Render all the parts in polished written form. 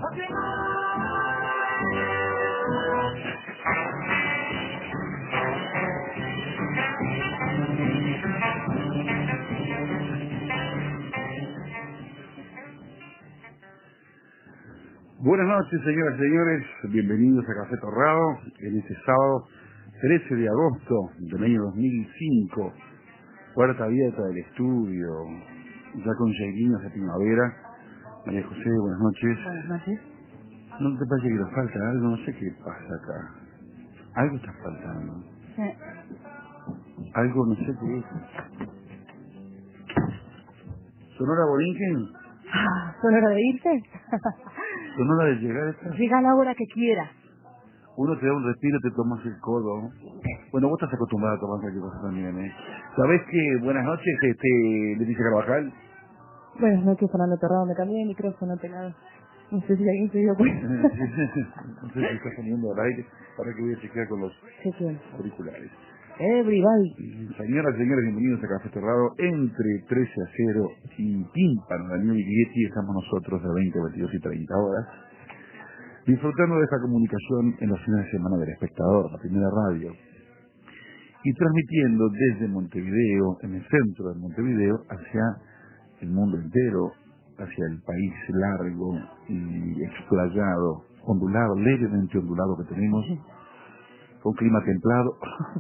Buenas noches, señoras y señores. Bienvenidos a Café Torrado en este sábado 13 de agosto del año 2005. Puerta abierta del estudio, ya con lleguinos de primavera. María José, buenas noches. Buenas noches. ¿No te parece que nos falta algo? No sé qué pasa acá. Algo está faltando. Algo, no sé qué es. ¿Sonora Borinquen? ¿Sonora de irte? ¿Sonora de llegar esta? Llega a la hora que quiera. Uno te da un respiro, te tomas el codo. Bueno, vos estás acostumbrado a tomar cualquier cosa también, ¿eh? ¿Sabés que? Buenas noches, Leticia Carvajal. Buenas noches, Fernando Torrado. Me cambié de micrófono, pelado. No sé si alguien se dio cuenta. No sé si estás poniendo al aire, para que voy a chequear con los auriculares. Everybody. Señoras y señores, bienvenidos a Café Torrado. Entre 13 a 0 y tímpano, Daniel Viglietti, estamos nosotros de 20, 22 y 30 horas, disfrutando de esta comunicación en los fines de semana del Espectador, la primera radio, y transmitiendo desde Montevideo, en el centro de Montevideo, hacia el mundo entero, hacia el país largo y explayado, ondulado, levemente ondulado que tenemos, con clima templado,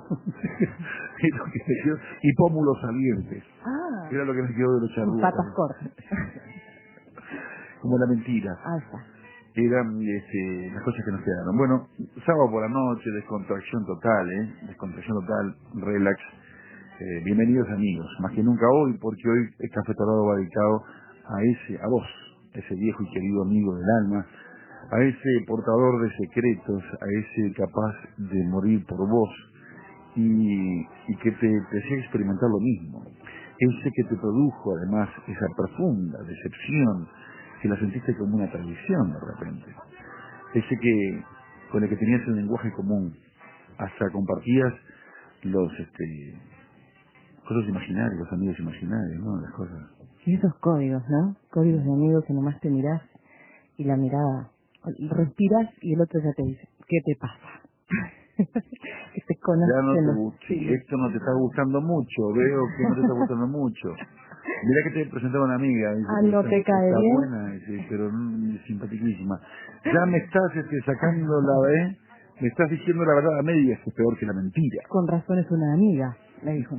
y pómulos salientes. Era lo que me quedó de los charrugas. Patas cortas. Como la mentira. Está. Eran las cosas que nos quedaron. Bueno, sábado por la noche, descontracción total, descontracción total, relax. Bienvenidos amigos, más que nunca hoy, porque hoy el Café Torrado va dedicado a vos, ese viejo y querido amigo del alma, a ese portador de secretos, a ese capaz de morir por vos y que te hacía experimentar lo mismo, ese que te produjo además esa profunda decepción, que la sentiste como una tradición de repente, ese que con el que tenías el lenguaje común, hasta compartías los cosas imaginarias, los amigos imaginarios, ¿no? Las cosas. Y esos códigos, ¿no? Códigos de amigos que nomás te mirás y la mirada, respiras y el otro ya te dice, ¿qué te pasa? Que te conocen. Ya no te gusta, sí. Esto no te está gustando mucho, veo que no te está gustando mucho. Mirá que te presentaba una amiga, dice, ¿no te cae está bien? buena, dice, pero simpaticísima. Ya me estás sacando la me estás diciendo la verdad a medias, que es peor que la mentira. Con razón es una amiga, me dijo.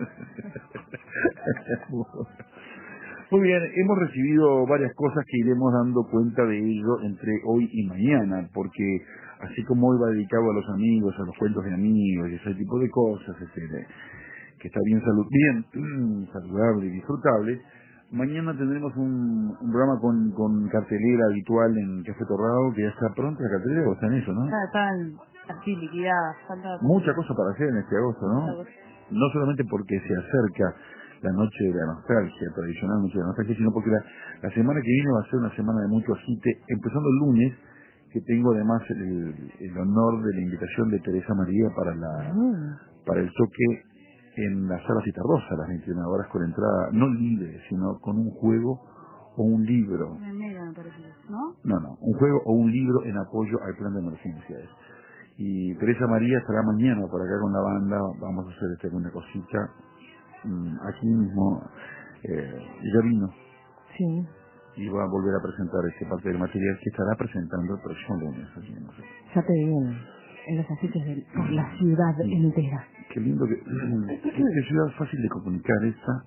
Muy bien, hemos recibido varias cosas que iremos dando cuenta de ello entre hoy y mañana, porque así como hoy va dedicado a los amigos, a los cuentos de amigos y ese tipo de cosas, que está bien saludable y disfrutable, mañana tendremos un programa con cartelera habitual en Café Torrado, que ya está pronta la cartelera, o está en eso, ¿no? Están así liquidadas. Mucha cosa para hacer en este agosto, ¿no? No solamente porque se acerca la noche de la nostalgia, tradicional noche de la nostalgia, sino porque la semana que viene va a ser una semana de mucho agite, empezando el lunes, que tengo además el honor de la invitación de Teresa María para el toque en la Sala Citarrosa a las 21 horas con entrada no libre, sino con un juego o un libro. Me parece, ¿no? No, un juego o un libro en apoyo al plan de emergencias. Y Teresa María estará mañana por acá con la banda, vamos a hacer una cosita aquí mismo, ya vino. Sí. Y va a volver a presentar parte del material que estará presentando el próximo lunes. Ya te vienen en los afiches de la ciudad entera. Qué lindo qué ciudad fácil de comunicar esta.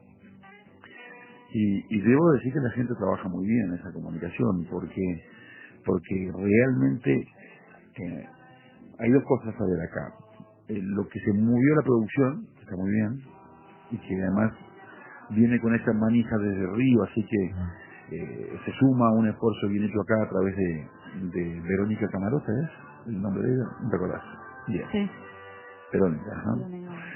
Y debo decir que la gente trabaja muy bien en esa comunicación, porque realmente hay dos cosas a ver acá. Lo que se movió la producción, que está muy bien, y que además viene con esta manija desde Río, así que se suma un esfuerzo bien hecho acá a través de Verónica Camarota, ¿es el nombre de ella? ¿No te acordás? Bien. Sí. Verónica, ¿no?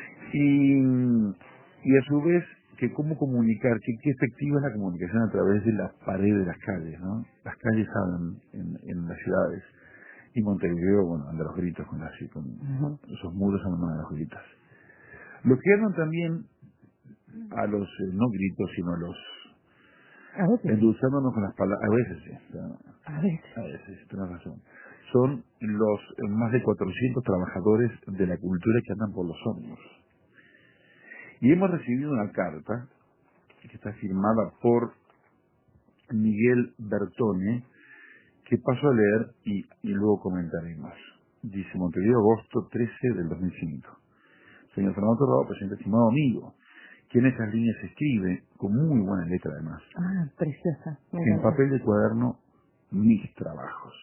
Y a su vez, que cómo comunicar, qué efectiva es la comunicación a través de las paredes de las calles, ¿no? Las calles hablan en las ciudades. Y Montevideo, bueno, anda a los gritos con esos muros andan a los gritos. Lo que andan también a los, no gritos, sino a los A veces sí. endulzándonos con las palabras. A veces sí, a veces, tenés razón. Son los más de 400 trabajadores de la cultura que andan por los ómnibus. Y hemos recibido una carta que está firmada por Miguel Bertone, que paso a leer y luego comentaré más. Dice: Montevideo, agosto 13 del 2005. Señor Fernando Torrado, presidente, estimado amigo, que en esas líneas escribe, con muy buena letra además, Preciosa. en papel de cuaderno, mis trabajos.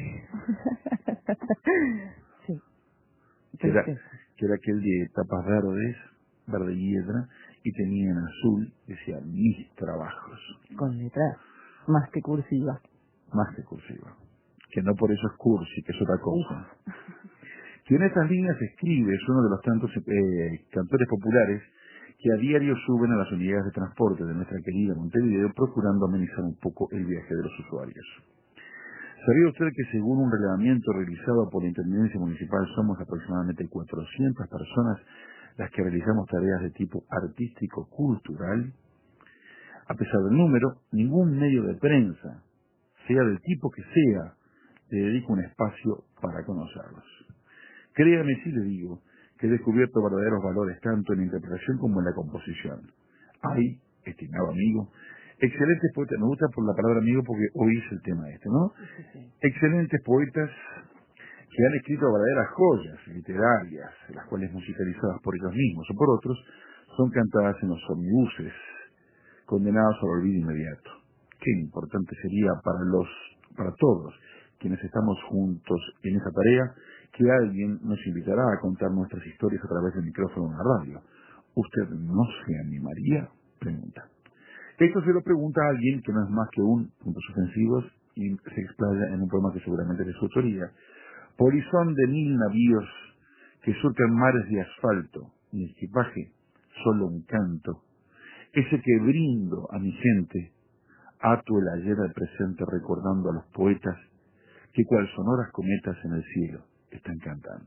Sí, Que era, preciosa. que era aquel de tapas verdes, verde hiedra, y tenía en azul, decía, mis trabajos. Con letras más que cursivas. Más que cursiva. Que no por eso es cursi, que es otra cosa. Que en estas líneas escribe, es uno de los tantos cantores populares que a diario suben a las unidades de transporte de nuestra querida Montevideo, procurando amenizar un poco el viaje de los usuarios. ¿Sabía usted que según un relevamiento realizado por la Intendencia Municipal somos aproximadamente 400 personas las que realizamos tareas de tipo artístico-cultural? A pesar del número, ningún medio de prensa, sea del tipo que sea, le dedica un espacio para conocerlos. Créame si le digo que he descubierto verdaderos valores tanto en la interpretación como en la composición. Hay, estimado amigo, excelentes poetas, me gusta por la palabra amigo porque hoy es el tema este, ¿no? Sí. Excelentes poetas que han escrito verdaderas joyas literarias, las cuales musicalizadas por ellos mismos o por otros, son cantadas en los omnibuses, condenados al olvido inmediato. Qué importante sería para todos quienes estamos juntos en esa tarea, que alguien nos invitará a contar nuestras historias a través del micrófono en la radio. ¿Usted no se animaría? Pregunta. Esto se lo pregunta a alguien que no es más que un, puntos ofensivos, y se explaya en un poema que seguramente es de su autoría. Polizón de 1000 navíos que surcan mares de asfalto, mi equipaje, solo un canto, ese que brindo a mi gente, ato el ayer al presente recordando a los poetas que cual sonoras cometas en el cielo están cantando.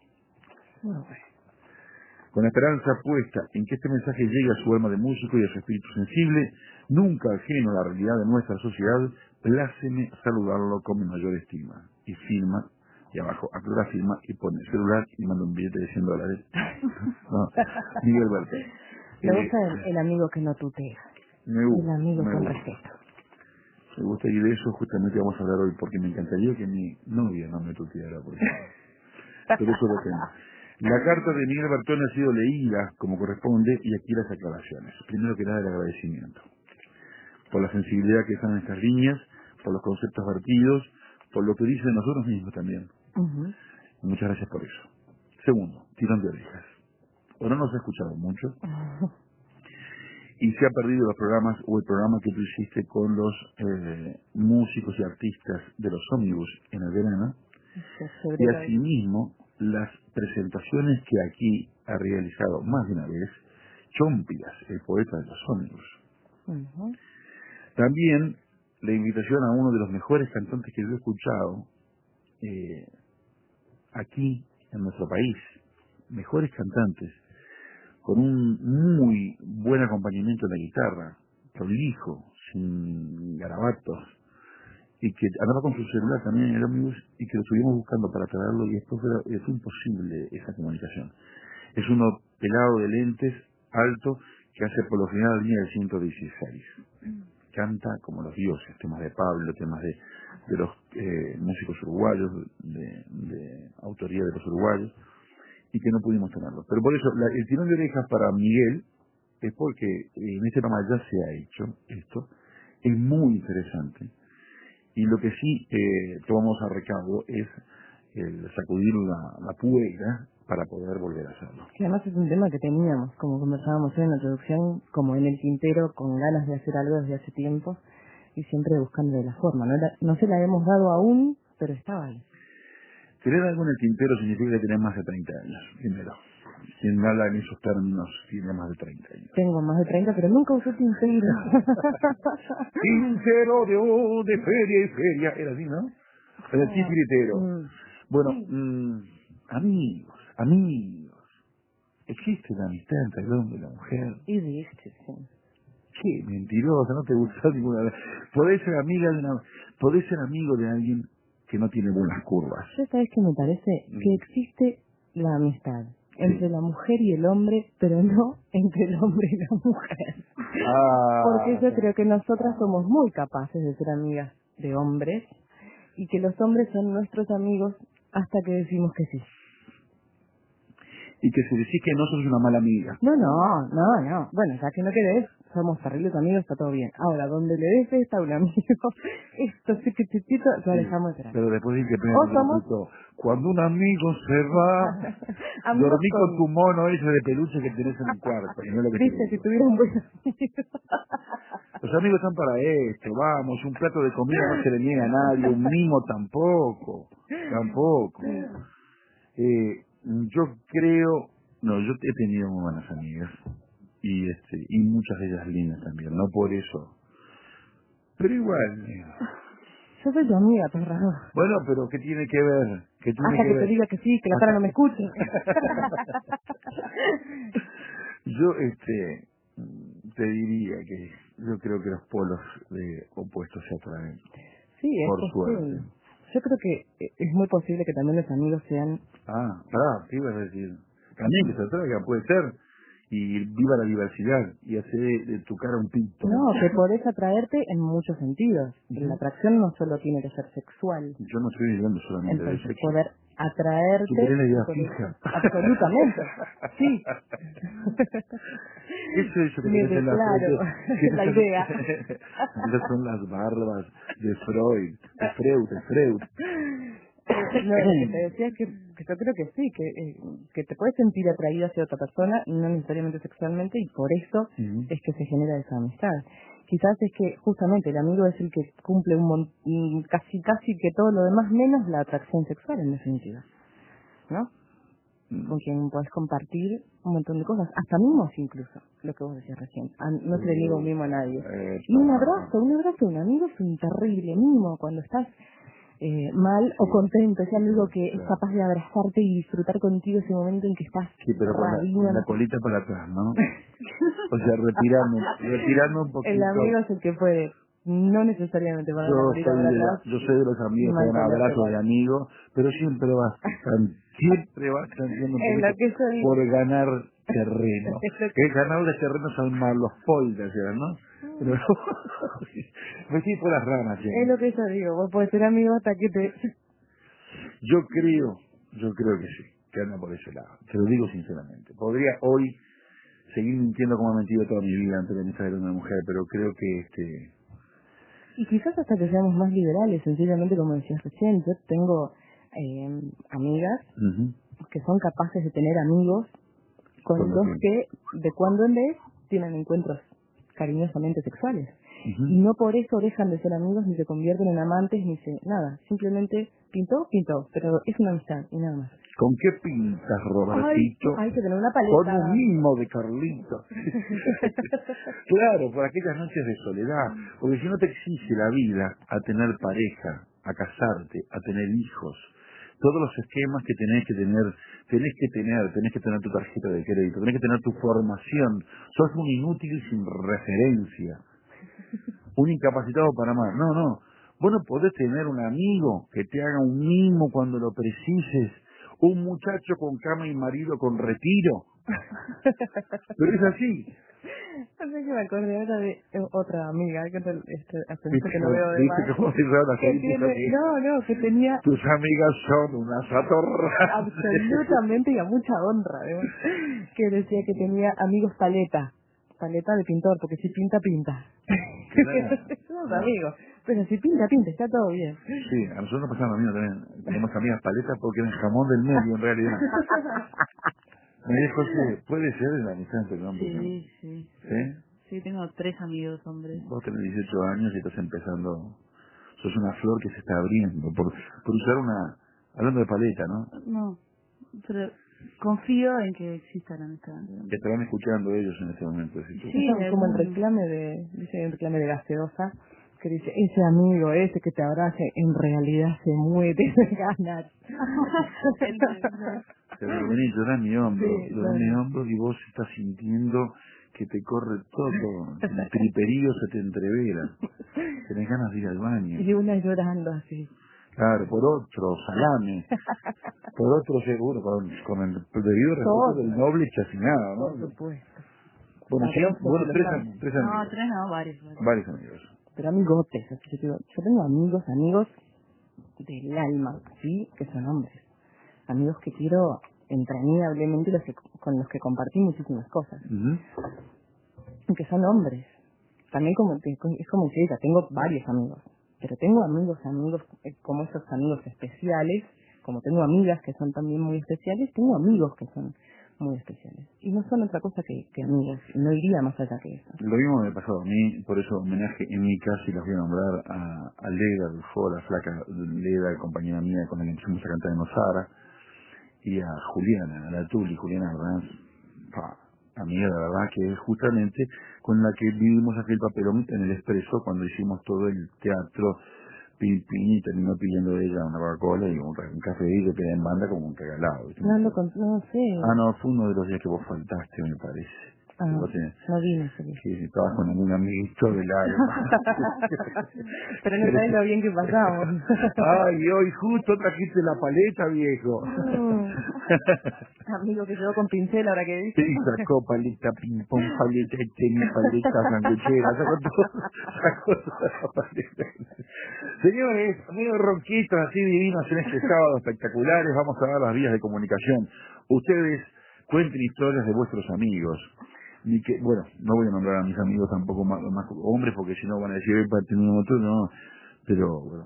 Con la esperanza puesta en que este mensaje llegue a su alma de músico y a su espíritu sensible, nunca ajeno a la realidad de nuestra sociedad, pláceme saludarlo con mi mayor estima. Y firma, y abajo aclara firma, y pone el celular y manda un billete de $100. No, Miguel Bertone. Me gusta el amigo que no tutea. El amigo con respeto. Me gusta, y de eso justamente vamos a hablar hoy, porque me encantaría que mi novia no me tuteara, pero eso lo tengo. La carta de Miguel Bertone ha sido leída como corresponde, y aquí las aclaraciones. Primero que nada, el agradecimiento por la sensibilidad que están en estas líneas, por los conceptos vertidos, por lo que dice de nosotros mismos también. Muchas gracias por eso. Segundo, tirón de orejas. O no nos ha escuchado mucho, y se ha perdido los programas o el programa que tú hiciste con los músicos y artistas de los ómnibus en el verano, y asimismo las presentaciones que aquí ha realizado más de una vez Chompiras, el poeta de los ómnibus. También la invitación a uno de los mejores cantantes que yo he escuchado aquí en nuestro país, mejores cantantes, con un muy buen acompañamiento en la guitarra, prolijo, sin garabatos, y que andaba con su celular también en el ómnibus, y que lo estuvimos buscando para traerlo, y después fue imposible esa comunicación. Es uno pelado de lentes, alto, que hace por lo general la línea del 116. Canta como los dioses, temas de Pablo, temas de los músicos uruguayos, de autoría de los uruguayos, y que no pudimos tenerlo. Pero por eso, el tirón de orejas para Miguel es porque en este programa ya se ha hecho esto, es muy interesante, y lo que sí tomamos a recaudo es sacudir la puera para poder volver a hacerlo. Que además es un tema que teníamos, como conversábamos hoy en la introducción, como en el tintero, con ganas de hacer algo desde hace tiempo, y siempre buscando de la forma. No se la hemos dado aún, pero estaba ahí. Tener algo en el tintero significa que tenés más de 30 años, primero. Quien habla en esos términos tiene más de 30 años. Tengo más de 30, pero nunca usé tintero. Tintero de feria y feria. Era así, ¿no? Era el titiritero. Bueno, amigos. Existe la amistad entre el hombre y la mujer. Existe, sí. Qué mentirosa, no te gustó ninguna vez. Podés ser podés ser amigo de alguien que no tiene buenas curvas. Yo sabes que me parece que existe la amistad entre la mujer y el hombre, pero no entre el hombre y la mujer. Porque yo creo que nosotras somos muy capaces de ser amigas de hombres y que los hombres son nuestros amigos hasta que decimos que sí. Y que si decís que no sos una mala amiga. No. Bueno, ya que no querés, somos terribles amigos, está todo bien. Ahora, donde le des esta a un amigo, esto sí que chiquitito, ya dejamos de ser. Pero después dice que O somos... cuando un amigo se va, dormí con tu mono ese de peluche que tenés en el cuarto. Y no es lo que Dice, si tuviera un buen amigo. Los amigos están para esto, vamos, un plato de comida no se le niega a nadie, un mimo tampoco. Yo creo, yo he tenido muy buenas amigas y muchas de ellas lindas también, no por eso, pero igual. Yo soy tu amiga, perra. Bueno, pero ¿qué tiene que ver? Hasta que te diga que sí, que la cara no me escuche. Yo, te diría que yo creo que los polos de opuestos se atraen. Sí, es por posible. Suerte. Yo creo que es muy posible que también los amigos sean... ¿Qué ibas a decir? También que se atraigan, puede ser. Y viva la diversidad y hace de tu cara un pito. No, que podés atraerte en muchos sentidos. La atracción no solo tiene que ser sexual. Yo no estoy hablando solamente de sexo. Poder atraerte... Tú tenés la idea fija. Absolutamente, sí. Eso que tenés en la frente. La idea. Esas son las barbas de Freud. No, lo que te decía es que yo creo que sí, que te puedes sentir atraída hacia otra persona, no necesariamente sexualmente, y por eso es que se genera esa amistad. Quizás es que justamente el amigo es el que cumple casi que todo lo demás, menos la atracción sexual, en definitiva, ¿no? Con quien puedes compartir un montón de cosas, hasta mimos incluso, lo que vos decías recién. No se le niega un mimo a nadie. Y un abrazo, un amigo es un terrible mimo cuando estás mal o contento, ese amigo que es capaz de abrazarte y disfrutar contigo ese momento en que estás pero con la colita para atrás, ¿no? O sea, retirarme un poquito. El amigo es el que puede, no necesariamente para la colita para atrás. Yo soy de los amigos que dan abrazos de amigos, pero siempre vas haciendo por ganar terreno. El ganar de terreno son más los poldas, ¿no? Pero me fui por las ramas. Es lo que yo digo, vos podés ser amigo hasta que te... Yo creo que sí, que anda por ese lado. Te lo digo sinceramente. Podría hoy seguir mintiendo como he mentido toda mi vida ante la amistad de una mujer, pero creo que Y quizás hasta que seamos más liberales, sencillamente como decías recién, yo tengo amigas que son capaces de tener amigos con los que de cuando en vez tienen encuentros cariñosamente sexuales. Y no por eso dejan de ser amigos, ni se convierten en amantes, ni nada. Simplemente pintó, pero es una amistad y nada más. ¿Con qué pintas, Robertito? Hay que tener una paleta. Con un mimo de Carlito. Claro, por aquellas noches de soledad. Porque si no te exige la vida a tener pareja, a casarte, a tener hijos, todos los esquemas que tenés que tener tu tarjeta de crédito, tenés que tener tu formación. Sos un inútil sin referencia. Un incapacitado para amar. No. Vos no podés tener un amigo que te haga un mimo cuando lo precises. Un muchacho con cama y marido con retiro. Pero es así. No sé que me acordé ahora de otra amiga que hace mucho que no veo de más. Que tenía... Tus amigas son unas atorras. Absolutamente, y a mucha honra, además. Que decía que tenía amigos paleta de pintor, porque si pinta. Claro. Somos amigos, pero si pinta, está todo bien. Sí, a nosotros nos pasa lo mismo también. Tenemos amigas paletas porque eran jamón del medio, en realidad. Me dijo que puede ser en la amistad entre el hombre. Sí. Sí, tengo 3 amigos hombres. Vos tenés 18 años y estás empezando. Sos una flor que se está abriendo. Por usar hablando de paleta, ¿no? No, pero confío en que exista la amistad. Que estarán escuchando ellos en este momento. Sí, como el reclame de gaseosa, que dice, ese amigo, ese que te abrace, en realidad se muere de ganas. Pero vení, llorá mi hombro, y vos estás sintiendo que te corre todo, el triperío se te entrevera, tenés ganas de ir al baño. Y una llorando así. Claro, por otro salame, por otro seguro, con el debido respeto del noble chacinado, ¿no? Por supuesto. Bueno, sí, bueno, tres amigos. No, tres no, varios. Varios amigos. Pero amigotes, así que yo tengo amigos del alma, ¿sí? Que son hombres. Amigos que quiero entrañablemente, con los que compartí muchísimas cosas. Que son hombres. También es como que diga, tengo varios amigos. Pero tengo amigos como esos amigos especiales, como tengo amigas que son también muy especiales, tengo amigos que son muy especiales. Y no son otra cosa que amigos, no iría más allá que eso. Lo mismo me ha pasado a mí, por eso homenaje en mi casa, y las voy a nombrar a Leda Rufo, la flaca Leda, compañera mía con la que empezamos a cantar en Osara, y a Juliana, a la Tuli, Juliana Arranz, amiga, la verdad, que es justamente con la que vivimos aquel papelón en el Expreso cuando hicimos todo el teatro Pin y terminó pidiendo ella una Coca-Cola y un café y se queda en banda como un regalado. ¿Viste? No sé. Ah, no, fue uno de los días que vos faltaste, me parece. No vine ese día. Sí, estabas con algún amiguito del alma. Pero no sabes lo bien que pasamos. Ay, hoy justo trajiste la paleta, viejo. Amigo que llegó con pincel ahora que dice. Sí, sacó paleta, ping-pong, paleta, tenis, paleta, sanguchera, sacó toda la paleta. Señores, amigos ronquitos así divinos en este sábado espectaculares, vamos a dar las vías de comunicación. Ustedes cuenten historias de vuestros amigos. Bueno, no voy a nombrar a mis amigos tampoco más hombres, porque si no van a decir, para tener un otro, no. Pero, bueno,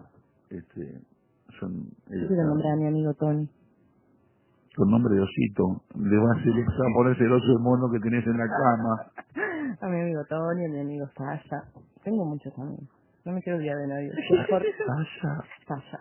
son... Yo quiero nombrar a mi amigo Tony. Con nombre de osito, le va a poner celoso el mono que tenés en la cama. A mi amigo Tony, a mi amigo Sasha. Tengo muchos amigos. No me quiero olvidar de nadie. Sasha.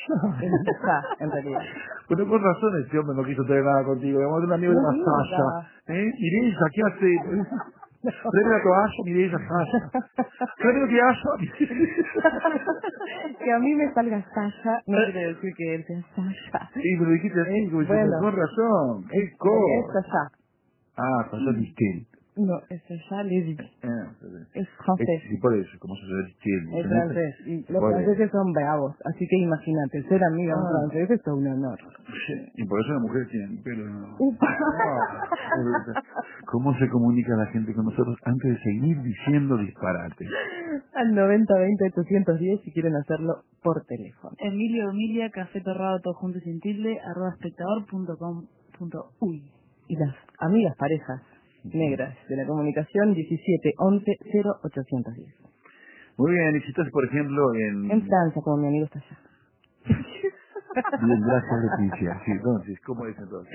En realidad. Bueno, con razón este hombre no quiso tener nada contigo. Además de un amigo de la Sasha. Mireya, ¿qué hace? Tráeme la toalla, Mireya, Sasha. Tráeme que haya. Que a mí me salga Sasha, no quiere decir que él sea Sasha. Sí, pero dijiste así, como bueno, con razón. Es Sasha. Ah, Sasha Distel. No, es Sasha Lévy. Es francés. Sí, por eso, como Sasha Distel. Es francés. Y los franceses son bravos, así que imagínate, ser amiga de un francés es un honor. Y por eso las mujeres tienen pelo. ¿Cómo se comunica la gente con nosotros antes de seguir diciendo disparates? Al 9020-810 si quieren hacerlo por teléfono. Emilio, Emilia, Café Torrado, todo junto y sin tilde, @espectador.com.uy. Y las amigas parejas negras de la comunicación 1711-0810. Muy bien, y si estás, por ejemplo, en Francia, como mi amigo está allá. Bien, gracias, Leticia. Sí, entonces, ¿cómo es entonces?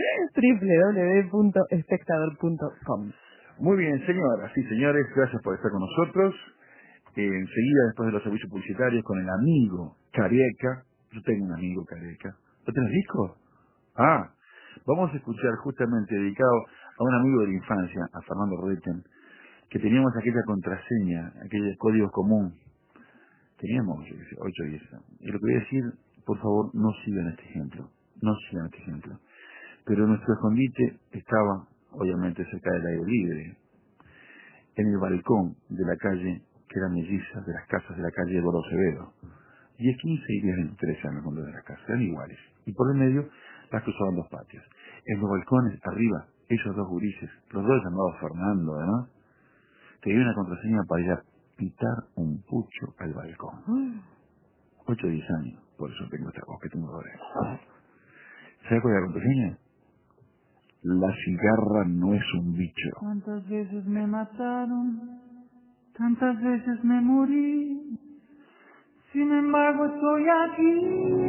www.espectador.com. Muy bien, señoras y señores, gracias por estar con nosotros. Enseguida, después de los servicios publicitarios, con el amigo Careca. Yo tengo un amigo Careca. ¿No tenés disco? Vamos a escuchar justamente dedicado a un amigo de la infancia, a Fernando Reiten, que teníamos aquella contraseña, aquel código común. Teníamos, 8 o 10 años. Y lo que voy a decir, por favor, no sigan este ejemplo. No sigan este ejemplo. Pero nuestro escondite estaba, obviamente, cerca del aire libre, en el balcón de la calle, que era melliza, de las casas de la calle de Eduardo Acevedo. 10, 15 y 10, 23 años cuando de las casas, eran iguales. Y por el medio las cruzaban dos patios. En los balcones, arriba, esos dos gurises, los dos llamados Fernando, además, tenían una contraseña para ir a pitar un pucho al balcón. 8 o 10 años, por eso tengo esta voz que tengo ahora. ¿Sabes cuál es la contraseña? La cigarra no es un bicho. ¿Cuántas veces me mataron? Tantas veces me morí. Sin embargo estoy aquí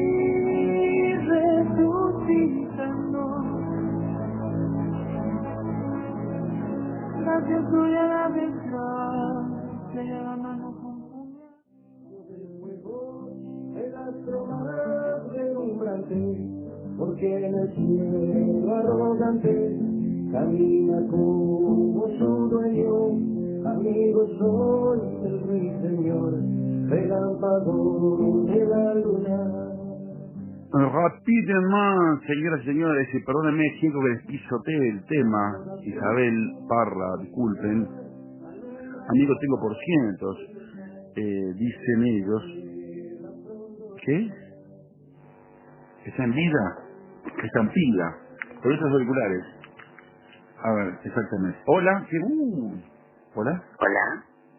resucitando. Gracias doy a la desgracia y a la mano con puñal. El astro más relumbrante, porque en el cielo arrogante camina como su dueño. Amigo, soy el ruiseñor, relámpago de la luna. Rápidamente, señoras y señores, perdónenme, siento que les pisotee el tema. Isabel Parra, disculpen. Amigos, tengo por cientos. Dicen ellos. ¿Qué? ¿Está en vida? Está en pila. Por esos auriculares. A ver, exactamente. Hola, ¿qué? ¿Hola? Hola.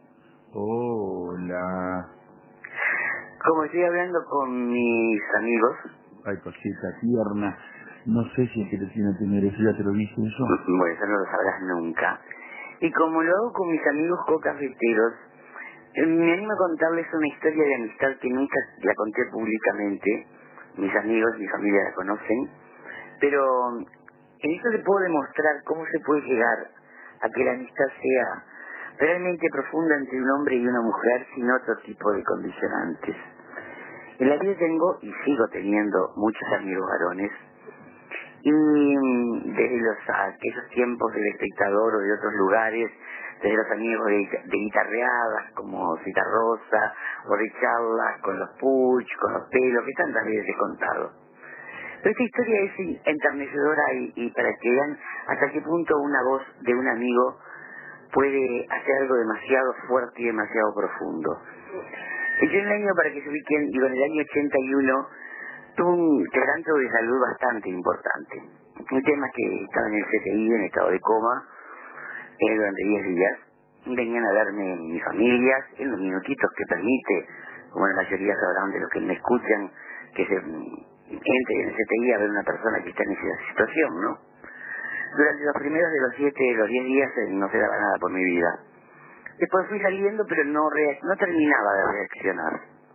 Hola. Como estoy hablando con mis amigos... Ay, cosita tierna. No sé si es que te tiene que tener eso, ya te lo dije eso. Bueno, eso no lo sabrás nunca. Y como lo hago con mis amigos cocafeteros, me animo a contarles una historia de amistad que nunca la conté públicamente. Mis amigos, mi familia la conocen. Pero en esto se puedo demostrar cómo se puede llegar a que la amistad sea realmente profunda entre un hombre y una mujer sin otro tipo de condicionantes. En la vida tengo y sigo teniendo muchos amigos varones. Y desde aquellos tiempos del Espectador o de otros lugares, desde los amigos de guitarreadas como Citarrosa, o de charlas con los Puch, con los Pelos, que tantas veces he contado. Pero esta historia es enternecedora y para que vean hasta qué punto una voz de un amigo puede hacer algo demasiado fuerte y demasiado profundo. Yo en el año, para que se ubiquen, digo, en el año 81, tuve un quebranto de salud bastante importante. Un tema que estaba en el CTI, en estado de coma, durante 10 días. Venían a verme mis familias, en los minutitos que permite, como la mayoría sabrán de los que me escuchan, que se entre en el CTI a ver una persona que está en esa situación, ¿no? Durante los primeros de los 10 días no se daba nada por mi vida. Después fui saliendo, pero no terminaba de reaccionar.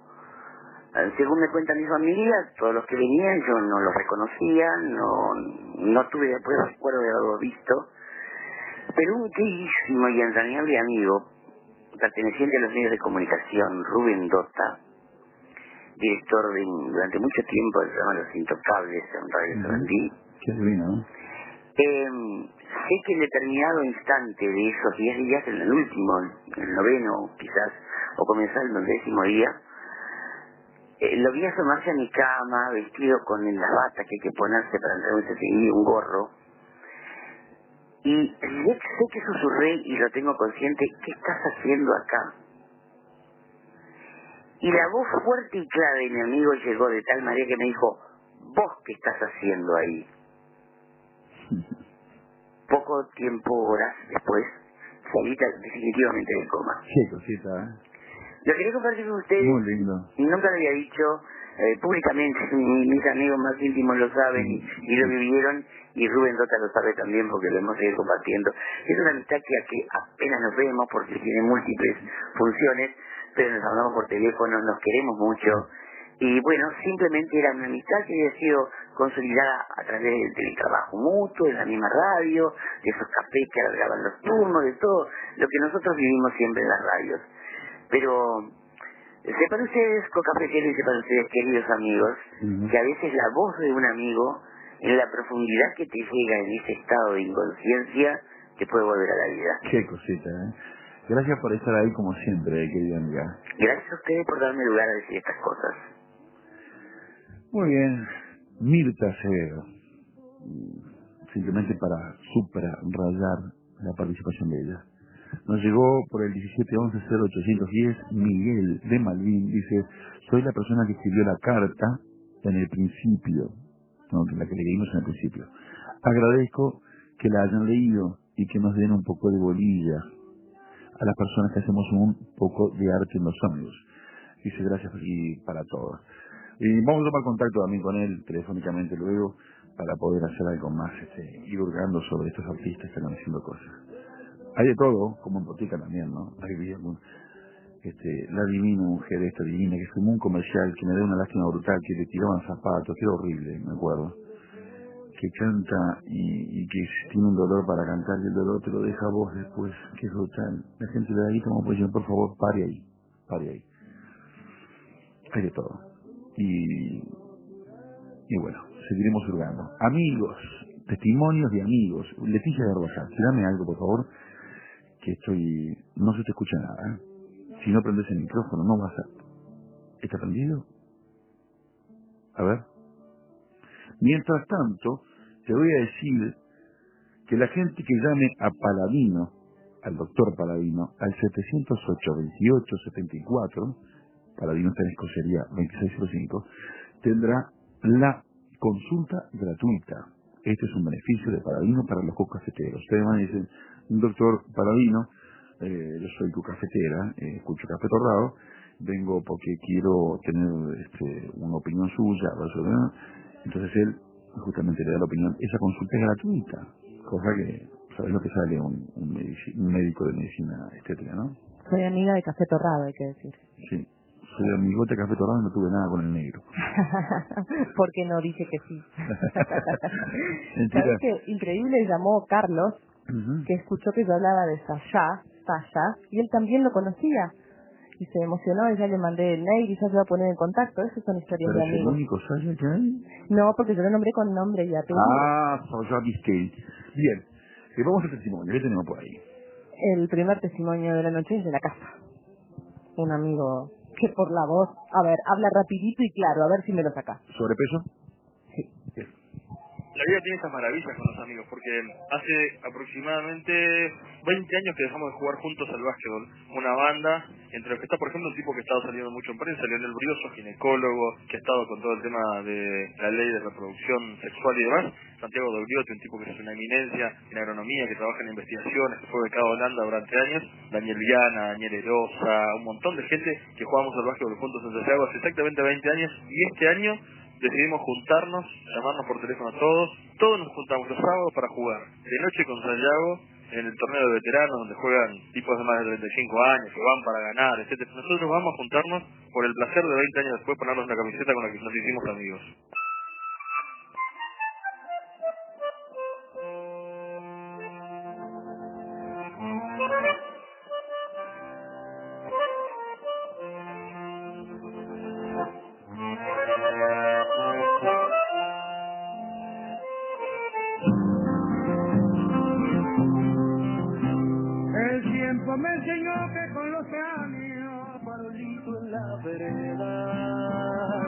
Según me cuenta mi familia, todos los que venían yo no los reconocía, no tuve después recuerdo de haberlo visto, pero un queridísimo y entrañable amigo, perteneciente a los medios de comunicación, Rubén Dota, director durante mucho tiempo del programa Los Intocables en Radio Sarandí. Qué divino, ¿no? Sé que en determinado instante de esos 10 días, en el último, en el noveno quizás, o comenzando el 10º día, lo vi asomarse a mi cama, vestido con las batas que hay que ponerse para entrar en un CTI, un gorro. Y sé que susurré y lo tengo consciente, ¿qué estás haciendo acá? Y la voz fuerte y clara de mi amigo llegó de tal manera que me dijo, ¿vos qué estás haciendo ahí? Poco tiempo, horas después, salí definitivamente del coma. Qué cosita, ¿eh? Lo quería compartir con ustedes. Muy lindo. Nunca lo había dicho públicamente. Mis amigos más íntimos lo saben y lo vivieron. Y Rubén Dota lo sabe también porque lo hemos seguido compartiendo. Es una amistad que apenas nos vemos porque tiene múltiples funciones, pero nos hablamos por teléfono, nos queremos mucho. Y bueno, simplemente era una amistad que había sido consolidada a través del trabajo mutuo, de la misma radio, de esos cafés que alargaban los turnos, de todo lo que nosotros vivimos siempre en las radios. Pero sepan ustedes, cocafeteros, y sepan ustedes, queridos amigos, que a veces la voz de un amigo, en la profundidad que te llega en ese estado de inconsciencia, te puede volver a la vida. Qué cosita, ¿eh? Gracias por estar ahí como siempre, querida amiga. Gracias a ustedes por darme lugar a decir estas cosas. Muy bien. Mirta Acevedo. Simplemente para subrayar la participación de ella. Nos llegó por el 1711-0810 Miguel de Malvin. Dice, soy la persona que escribió la carta en el principio, no, la que leímos en el principio. Agradezco que la hayan leído y que nos den un poco de bolilla a las personas que hacemos un poco de arte en los sonidos. Dice, gracias y para todos. Y vamos a tomar contacto también con él telefónicamente luego para poder hacer algo más, ir hurgando sobre estos artistas que están haciendo cosas. Hay de todo, como en botica también, ¿no? Hay la divina mujer esta divina que filmó un comercial que me da una lástima brutal, que le tiraban zapatos, que era horrible, me acuerdo. Que canta y que tiene un dolor para cantar y el dolor te lo deja a vos después, que es brutal. La gente de ahí como pues por favor, pare ahí. Hay de todo. Y bueno, seguiremos hurgando. Amigos, testimonios de amigos. Leticia de Rosa, dame algo por favor, que no se te escucha nada, ¿eh? Si no prendes el micrófono, no vas a... ¿Está prendido? A ver. Mientras tanto, te voy a decir que la gente que llame a Paladino, al doctor Paladino, al 708-28-74, Paladino está en Escocería 2605, tendrá la consulta gratuita. Este es un beneficio de Paladino para los cocafeteros. Ustedes van y dicen, doctor Paladino, yo soy cocafetera, escucho Café Torrado, vengo porque quiero tener una opinión suya, entonces él justamente le da la opinión. Esa consulta es gratuita, cosa que, ¿sabes lo que sale un médico de medicina estética, no? Soy amiga de Café Torrado, hay que decir. Sí, soy amigote de Café Torrado y no tuve nada con el negro. Porque no dice que sí. Mentira. ¿Sabes qué? Increíble, llamó Carlos, que escuchó que yo hablaba de Sasha, y él también lo conocía. Y se emocionó, y ya le mandé el mail y ya se va a poner en contacto. Esas son historias de ¿Pero es el amigos. único Sasha que hay? No, porque yo lo nombré con nombre y apellido. Ah, Sasha Biscay. Bien, vamos al testimonio. ¿Qué tenemos por ahí? El primer testimonio de la noche es de la casa. Un amigo que por la voz, a ver, habla rapidito y claro, a ver si me lo saca. ¿Sobrepeso? Sí. Bien. La vida tiene esas maravillas con los amigos, porque hace aproximadamente 20 años que dejamos de jugar juntos al básquetbol. Una banda, entre los que está, por ejemplo, un tipo que ha estado saliendo mucho en prensa, Leonel Brioso, ginecólogo, que ha estado con todo el tema de la ley de reproducción sexual y demás. Santiago Dogliotti, un tipo que es una eminencia en agronomía, que trabaja en investigaciones, que fue becado a Holanda durante años. Daniel Viana, Daniel Erosa, un montón de gente que jugamos al básquetbol juntos en Santiago hace exactamente 20 años, y este año decidimos juntarnos, llamarnos por teléfono a todos nos juntamos los sábados para jugar de noche con Santiago en el torneo de veteranos donde juegan tipos de más de 35 años que van para ganar, etcétera. Nosotros vamos a juntarnos por el placer de 20 años después ponernos una camiseta con la que nos hicimos amigos. El tiempo me enseñó que con los años farolito en la vereda.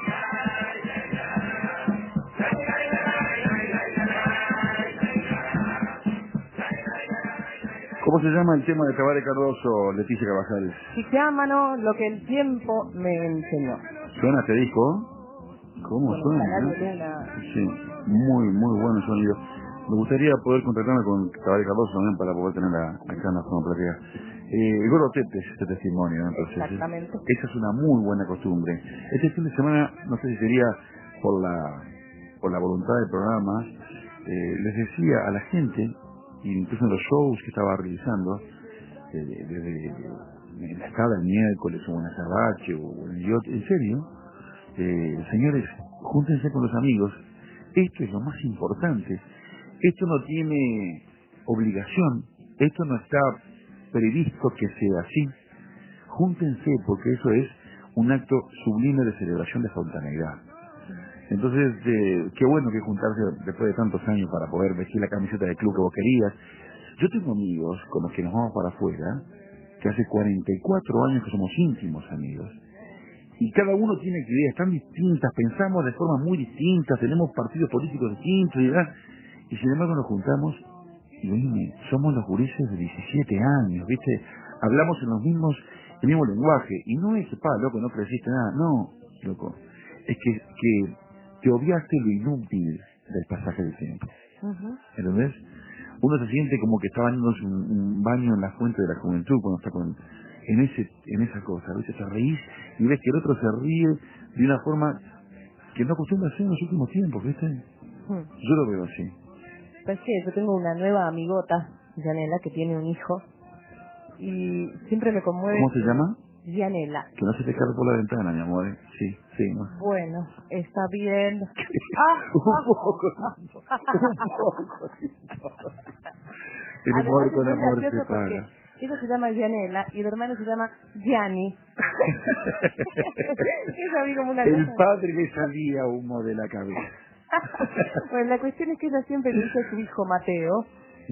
¿Cómo se llama el tema de Tabaré Cardoso, Leticia Carvajal? Si te amano, lo que el tiempo me enseñó. ¿Suena este disco? ¿Cómo Con el suena? salario de una... Sí, muy buen sonido. Me gustaría poder contactarme con Tabaré Cardoso también para poder tener acá en la zona platea. El Gordo Tete es este testimonio, entonces. Exactamente. Esa es una muy buena costumbre. Este fin de semana, no sé si sería por la voluntad del programa, les decía a la gente, incluso en los shows que estaba realizando, desde en la escala el miércoles o en la Sabache o en el Idiot, en serio, señores, júntense con los amigos. Esto es lo más importante. Esto no tiene obligación, esto no está previsto que sea así. Júntense porque eso es un acto sublime de celebración de espontaneidad. Entonces, qué bueno que juntarse después de tantos años para poder vestir la camiseta del club que vos querías. Yo tengo amigos con los que nos vamos para afuera, que hace 44 años que somos íntimos amigos, y cada uno tiene ideas tan distintas, pensamos de formas muy distintas, tenemos partidos políticos distintos, y sin embargo nos juntamos, y oíme, somos los gurises de 17 años, ¿viste? Hablamos en el mismo lenguaje, y no es, loco, no creciste nada, no, loco, es que te obviaste lo inútil del pasaje del tiempo. ¿Entendés? Uno se siente como que está bañándose un baño en la fuente de la juventud cuando está en esa cosa. A veces te reís y ves que el otro se ríe de una forma que no acostumbra a hacer en los últimos tiempos, ¿viste? Yo lo veo así. Pues sí, yo tengo una nueva amigota, Yanela, que tiene un hijo, y siempre me conmueve... ¿Cómo se llama? Yanela. Que no se te escape por la ventana, mi amor. Sí, ¿no? Bueno, está bien. Un poco. El amor con amor se paga. Ella se llama Yanela y el hermano se llama Gianni. Es a mí como una el cosa. padre le salía humo de la cabeza. Bueno, la cuestión es que ella siempre le dice a su hijo Mateo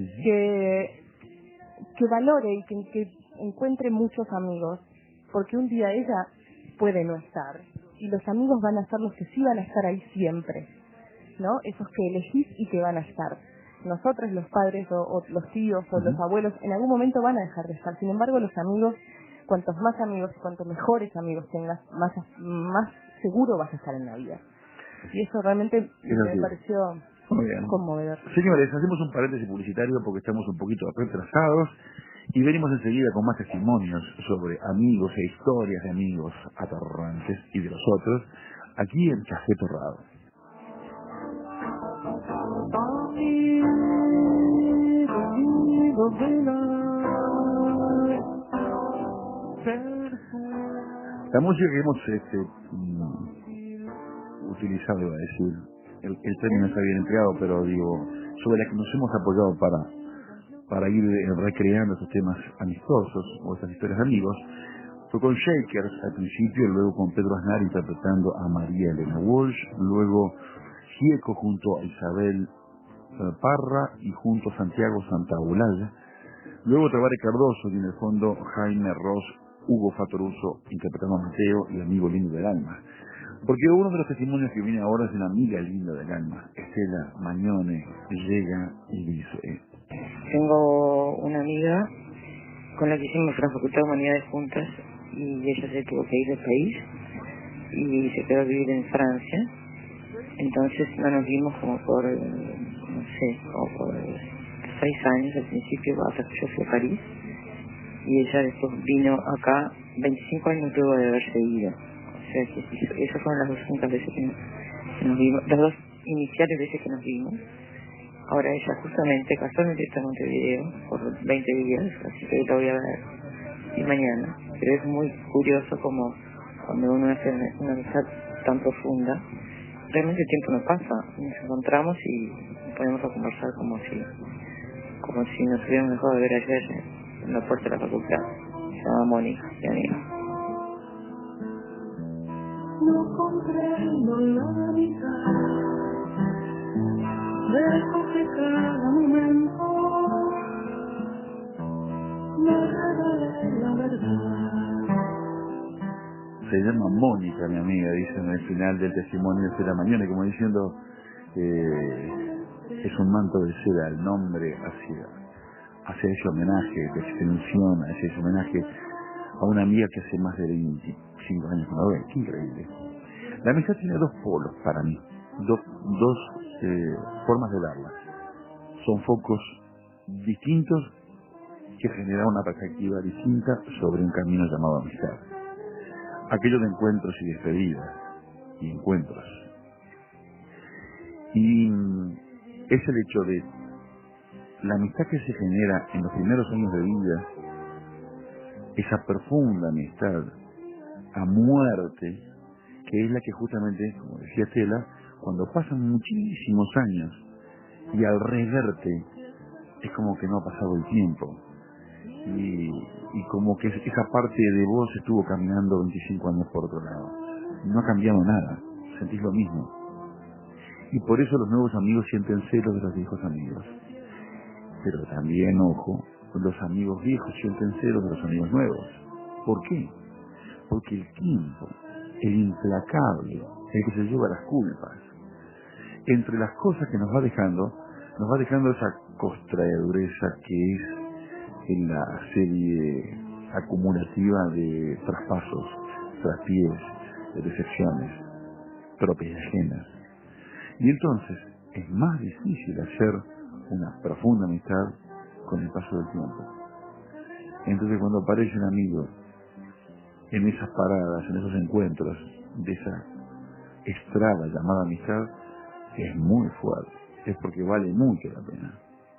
que valore y que encuentre muchos amigos, porque un día ella puede no estar y los amigos van a ser los que sí van a estar ahí siempre. ¿no? Esos que elegís y que van a estar. Nosotros, los padres o los tíos o los abuelos, en algún momento van a dejar de estar. Sin embargo, los amigos, cuantos más amigos, cuantos mejores amigos tengas, más seguro vas a estar en la vida. Y eso realmente me pareció conmovedor. Señores, hacemos un paréntesis publicitario porque estamos un poquito retrasados y venimos enseguida con más testimonios sobre amigos e historias de amigos atorrantes y de los otros, aquí en Café Torrado. La música que hemos utilizado, iba a decir, el término está bien empleado, pero digo, sobre la que nos hemos apoyado para ir recreando esos temas amistosos o estas historias de amigos, fue con Shakers al principio, luego con Pedro Aznar interpretando a María Elena Walsh, luego Gieco junto a Isabel Parra y junto a Santiago Santaolalla, luego Tabaré Cardoso y en el fondo Jaime Ross, Hugo Fatoruso interpretando a Mateo y amigo lindo del alma. Porque uno de los testimonios que viene ahora es de una amiga linda del alma, Estela Mañone, llega y dice: tengo una amiga con la que hicimos la Facultad de Humanidades juntas y ella se tuvo que ir del país y se quedó a vivir en Francia. Entonces no nos vimos como por, no sé, como por 6 años al principio, hasta que yo fui a París. Y ella después vino acá, 25 años luego de haberse ido. O sea que esas fueron las dos únicas veces que nos vimos, las dos iniciales veces que nos vimos. Ahora ella justamente, casualmente está en Montevideo por 20 días, así que la voy a ver y mañana. Pero es muy curioso como cuando uno hace una amistad tan profunda, realmente el tiempo no pasa, nos encontramos y podemos conversar como si nos hubiéramos dejado de ver ayer en la puerta de la facultad. Se llama Mónica, mi amiga. No comprendo la mitad, dejo que cada momento me revele la verdad. Se llama Mónica, mi amiga, dice en el final del testimonio de la mañana, como diciendo, es un manto de seda, el nombre hacia ese homenaje de extensión, hacia ese homenaje a una amiga que hace más de 25 años que no ve. Qué increíble. La amistad tiene dos polos para mí, dos formas de verla. Son focos distintos que generan una perspectiva distinta sobre un camino llamado amistad. Aquello de encuentros y despedidas, y encuentros. Y es el hecho de la amistad que se genera en los primeros años de vida, esa profunda amistad a muerte, que es la que justamente, como decía Estela, cuando pasan muchísimos años y al reverte es como que no ha pasado el tiempo y como que esa parte de vos estuvo caminando 25 años por otro lado, no ha cambiado nada, sentís lo mismo, y por eso los nuevos amigos sienten celos de los viejos amigos. Pero también, ojo, los amigos viejos sienten celos de los amigos nuevos. ¿Por qué? Porque el tiempo, el implacable, el que se lleva las culpas, entre las cosas que nos va dejando esa costra de dureza que es en la serie acumulativa de traspasos, traspiés, de decepciones, propias y ajenas. Y entonces es más difícil hacer una profunda amistad con el paso del tiempo. Entonces cuando aparece un amigo en esas paradas, en esos encuentros de esa estrada llamada amistad, es muy fuerte, es porque vale mucho la pena.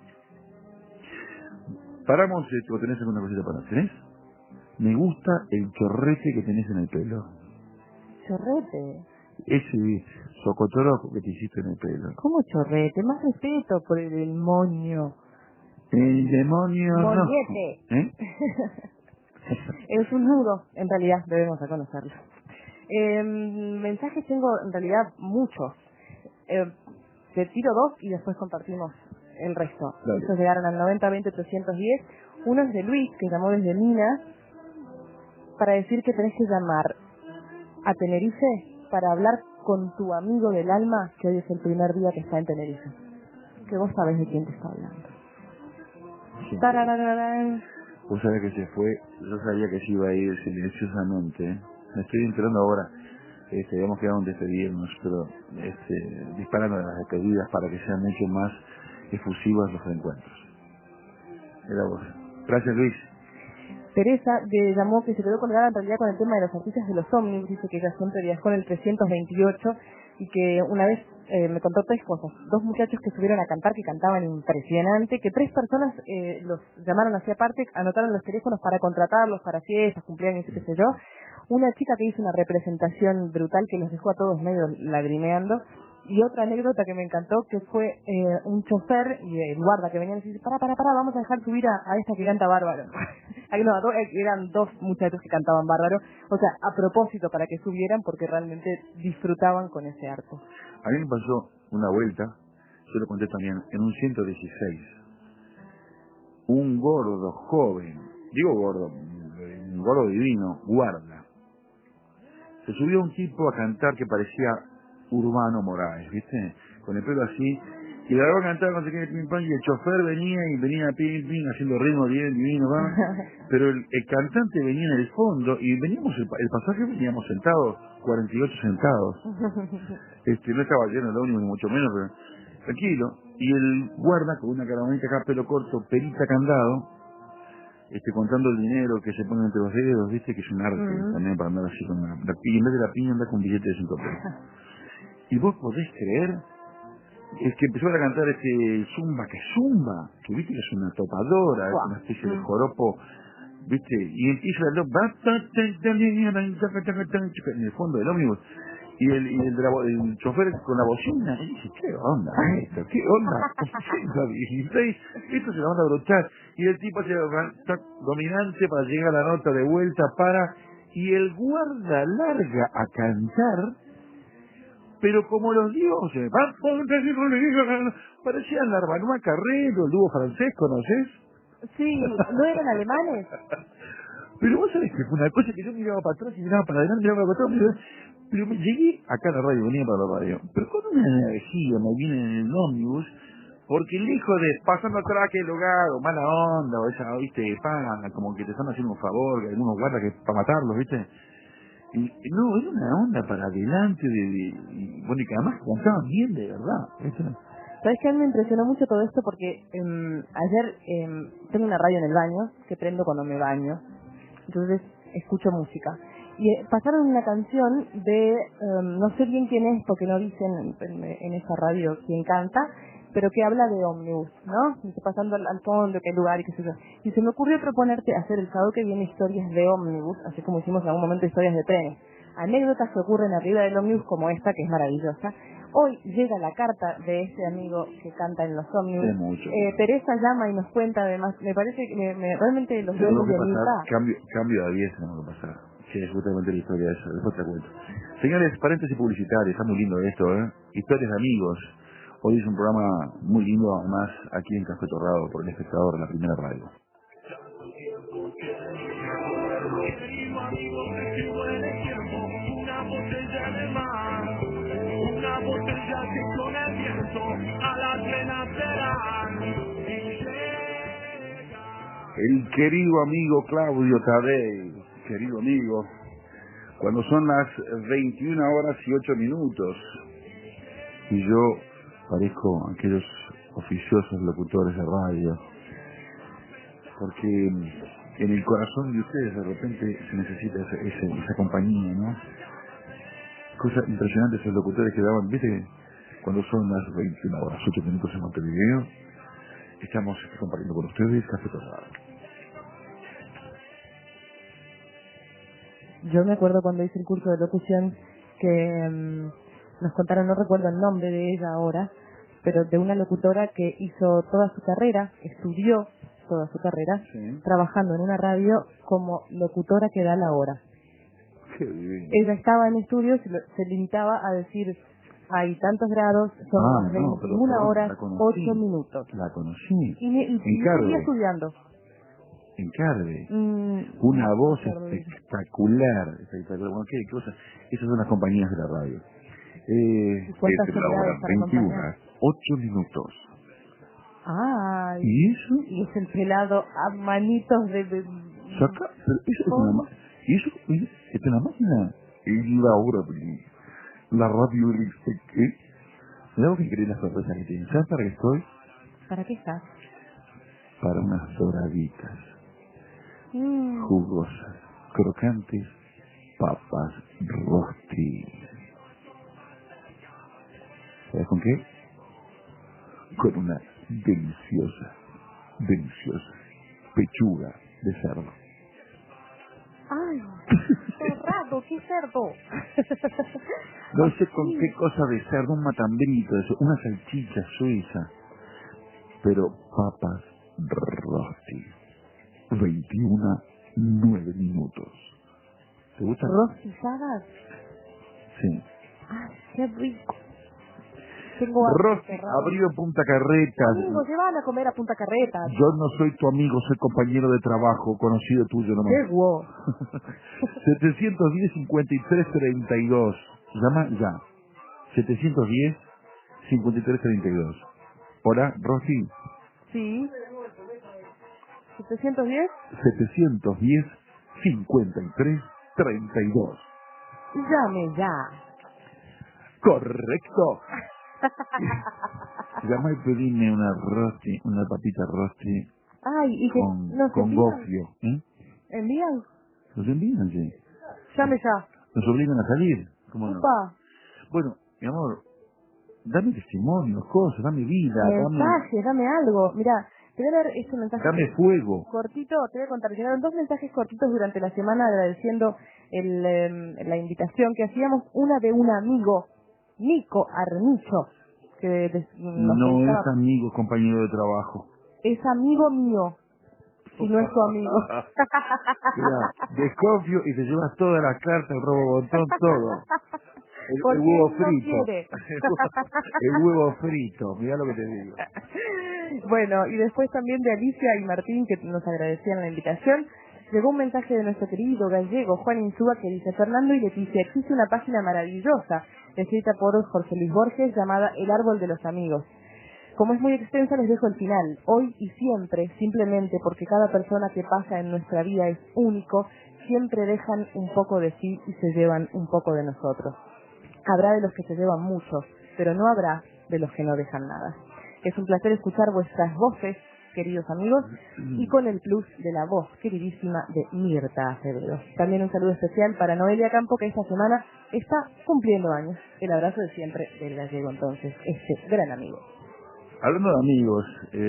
Paramos, ¿o tenés alguna cosita para hacer? Me gusta el chorrete que tenés en el pelo. ¿Chorrete? Ese socotoroco que te hiciste en el pelo. ¿Cómo chorrete? Más respeto por el demonio. El demonio Mollete. no. ¿Eh? Es un nudo, en realidad, debemos a conocerlo. Mensajes tengo en realidad muchos. Te tiro 2 y después compartimos el resto. Dale. Estos llegaron al 90-20-310. Uno es de Luis, que llamó desde Minas, para decir que tenés que llamar a Tenerife para hablar con tu amigo del alma que hoy es el primer día que está en Tenerife? Que vos sabés de quién te está hablando. Sí. Tararararán. Vos sabés que se fue, yo sabía que se iba a ir silenciosamente. Me estoy enterando ahora. Habíamos quedado en despedirnos, pero disparando las despedidas para que sean mucho más efusivos los encuentros. Era vos. Gracias, Luis. Teresa llamó que se quedó colgada en realidad con el tema de los artistas de los ómnibus. Dice que ella siempre viajó en el 328 y que una vez me contó 3 cosas. 2 muchachos que subieron a cantar, que cantaban impresionante, que 3 personas los llamaron hacia aparte, anotaron los teléfonos para contratarlos para fiestas, cumpleaños y qué sé yo. Una chica que hizo una representación brutal que los dejó a todos medio lagrimeando. Y otra anécdota que me encantó, que fue un chofer y el guarda que venían y dice, para, vamos a dejar subir a esta que canta bárbaro. Eran 2 muchachos que cantaban bárbaro, o sea, a propósito para que subieran porque realmente disfrutaban con ese arte. A mí me pasó una vuelta, yo lo conté también, en un 116. Un gordo joven, digo gordo, un gordo divino, guarda. Se subió un tipo a cantar que parecía Urbano Moraes, ¿viste? Con el pelo así, y la verdad cantaba no sé qué, pim, pam, y el chofer venía pim, pim, haciendo ritmo bien, divino, ¿va? Pero el cantante venía en el fondo, y veníamos, el pasaje veníamos sentados, 48 sentados. No estaba lleno el ómnibus, ni mucho menos, pero tranquilo. Y el guarda, con una caramanita acá, pelo corto, perita candado, contando el dinero que se pone entre los dedos, ¿viste? Que es un arte también para andar así con y en vez de la piña anda con un billete de 5 pesos. Y vos podés creer, es que empezó a cantar zumba, que viste que es una topadora, es una especie de joropo, viste, y empieza en el fondo del ómnibus, y el chofer con la bocina, y dice, ¿qué onda esto? ¿Qué onda? 16, esto se la van a brochar, y el tipo se va dominante para llegar a la nota de vuelta, y el guarda larga a cantar, pero como los dioses, parecían la Arbanua Carrero, el dúo francés, ¿conoces? Sí, ¿no eran alemanes? Pero vos sabés que fue una cosa que yo miraba para atrás y miraba para adelante, miraba para atrás, pero me llegué acá a la radio, venía para la radio, pero con una energía me vine en el ómnibus, porque el hijo de pasando atrás que el lugar, o mala onda, o esa, viste, como que te están haciendo un favor, que algunos guardas que para matarlos, viste. Y no, era una onda para adelante, bueno, y que además cantaban bien de verdad. ¿Sabes qué? Me impresionó mucho todo esto porque ayer tengo una radio en el baño, que prendo cuando me baño, entonces escucho música. Y pasaron una canción de, no sé bien quién es, porque no dicen en esa radio quién canta, pero que habla de ómnibus, ¿no? Y pasando al fondo, qué lugar y qué sé yo. Y se me ocurrió proponerte hacer el sábado que viene historias de ómnibus, así como hicimos en algún momento historias de trenes. Anécdotas que ocurren arriba del ómnibus como esta, que es maravillosa. Hoy llega la carta de este amigo que canta en los ómnibus. Teresa llama y nos cuenta además, me parece que realmente los veo muy bien. Cambio de 10 tengo que pasar. Sí, es justamente la historia de eso, después te cuento. Señores, paréntesis publicitarios, está muy lindo esto, Historias de amigos. Hoy es un programa muy lindo, además, aquí en Café Torrado, por El Espectador, la primera radio. Una botella de mar, una botella que con el viento a las venas serán. El querido amigo Claudio Tadei, querido amigo, cuando son las 21:08, y yo parezco aquellos oficiosos locutores de radio, porque en el corazón de ustedes de repente se necesita esa compañía, ¿no? Cosa impresionante esos locutores que daban, ¿viste? Cuando son las 21:08 en Montevideo, estamos compartiendo con ustedes Café Torrado. Yo me acuerdo cuando hice el curso de locución que nos contaron, no recuerdo el nombre de ella ahora, pero de una locutora que hizo toda su carrera, estudió toda su carrera, sí, trabajando en una radio como locutora que da la hora. Qué bien. Ella estaba en estudios y se limitaba a decir, hay tantos grados, son 21 horas, 8 minutos. La conocí. Y seguía estudiando. En Carve. Una voz espectacular. Bueno, ¿qué cosa? Esas son las compañías de la radio. ¿Cuántas es la hora hora para 21, acompañar? 8 minutos. Ay, ¿Y eso? y es el pelado a manitos de... Saca, pero eso es una y eso es una máquina. Es la hora, la radio del ¿eh? ¿Me da que querer las sorpresas que tienen? ¿Sabes para qué estoy? ¿Para qué estás? Para unas doraditas, jugosas, crocantes, papas rosti. ¿Sabes con qué? Con una deliciosa pechuga de cerdo. ¡Ay! ¡Cerrado! ¡Qué cerdo! No sé con qué cosa de cerdo, un matambrito, eso, una salchicha suiza, pero papas rosti. 21, 9 minutos. ¿Te gusta? ¿Rostizadas? Sí. ¡Ay, qué rico! Tengo hambre, Rosti cerrado. abrió en Punta Carretas. Amigos, se van a comer a Punta Carretas. Yo no soy tu amigo, soy compañero de trabajo, conocido tuyo nomás. ¡Qué guau! 710-5332. Llama ya. 710-5332. Hola, Rosti. Sí. ¿710? 710-5332. Llame ya. Correcto. Llama y pedime una rosti, una papita rosti Ay, y que nos con envían. gofio. ¿Eh? ¿Envían? Nos envían, sí. Llame ya. Nos obligan a salir. ¿Cómo no? Opa. Bueno, mi amor, dame testimonios, cosas, dame vida, Mensajes, dame algo. Mira, te voy a dar este mensaje dame fuego. cortito, te voy a contar. Llegaron 2 mensajes cortitos durante la semana agradeciendo la invitación que hacíamos. Una de un amigo, Nico Arnicho, que nos No pensaba, es amigo, compañero de trabajo. es amigo mío, si no es tu amigo. Mira, desconfío y te llevas todas las cartas, el robo botón, todo. El Porque huevo él no frito. quiere. El huevo frito, mira lo que te digo. Bueno, y después también de Alicia y Martín, que nos agradecían la invitación, llegó un mensaje de nuestro querido gallego Juan Insúa que dice: Fernando y Leticia, existe una página maravillosa escrita por Jorge Luis Borges llamada El Árbol de los Amigos. Como es muy extensa, les dejo el final. Hoy y siempre, simplemente porque cada persona que pasa en nuestra vida es único, siempre dejan un poco de sí y se llevan un poco de nosotros. Habrá de los que se llevan mucho, pero no habrá de los que no dejan nada. Es un placer escuchar vuestras voces, queridos amigos, y con el plus de la voz queridísima de Mirta Acevedo. También un saludo especial para Noelia Campo, que esta semana está cumpliendo años. El abrazo de siempre del gallego, entonces, este gran amigo. Hablando de amigos,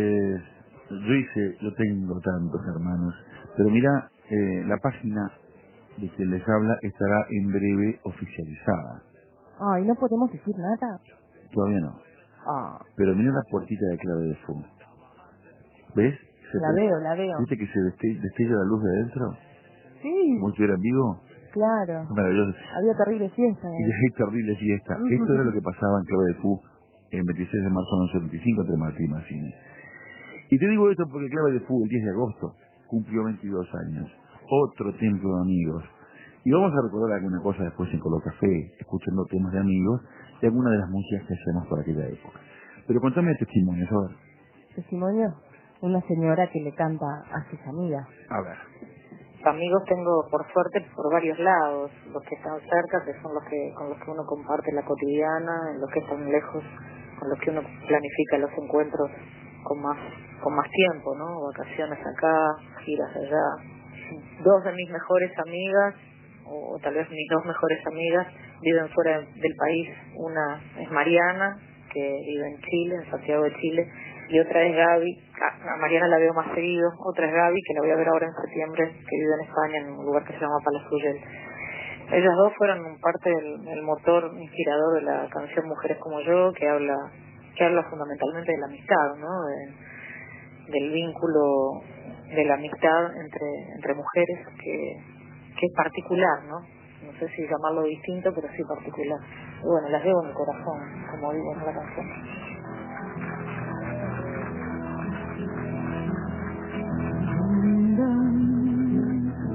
yo tengo tantos hermanos, pero mira, la página de que les habla estará en breve oficializada. Ay, no podemos decir nada. Todavía no. Ah, Pero mira la puertita de clave de fumo. ¿Ves? la veo. ¿Viste que se destella la luz de adentro? Sí, ¿Como si estuviera en vivo? claro. Maravilloso. Había terrible fiesta. Y hay terrible fiesta. Esto era lo que pasaba en Clave de Fu el 26 de marzo de 1975 entre Martín y Massini. Y te digo esto porque Clave de Fu el 10 de agosto cumplió 22 años. Otro templo de amigos. Y vamos a recordar alguna cosa después en Colo Café, escuchando temas de amigos y alguna de las músicas que hacemos por aquella época. Pero contame testimonios, a ver. Testimonio, una señora que le canta a sus amigas. A ver. Amigos tengo por suerte por varios lados, los que están cerca, que son los que con los que uno comparte la cotidiana, los que están lejos, con los que uno planifica los encuentros con más tiempo, ¿no? Vacaciones acá, giras allá. 2 de mis mejores amigas, o tal vez mis 2 mejores amigas, viven fuera del país. Una es Mariana, que vive en Chile, en Santiago de Chile, y otra es Gaby. A Mariana la veo más seguido. Otra es Gaby, que la voy a ver ahora en septiembre, que vive en España, en un lugar que se llama Palafrugell. Ellas 2 fueron parte del motor inspirador de la canción Mujeres como yo, que habla fundamentalmente de la amistad, ¿no? Del vínculo de la amistad entre mujeres, que es particular, ¿no? No sé si llamarlo distinto, pero sí particular. Y bueno, las llevo en el corazón, como digo en la canción.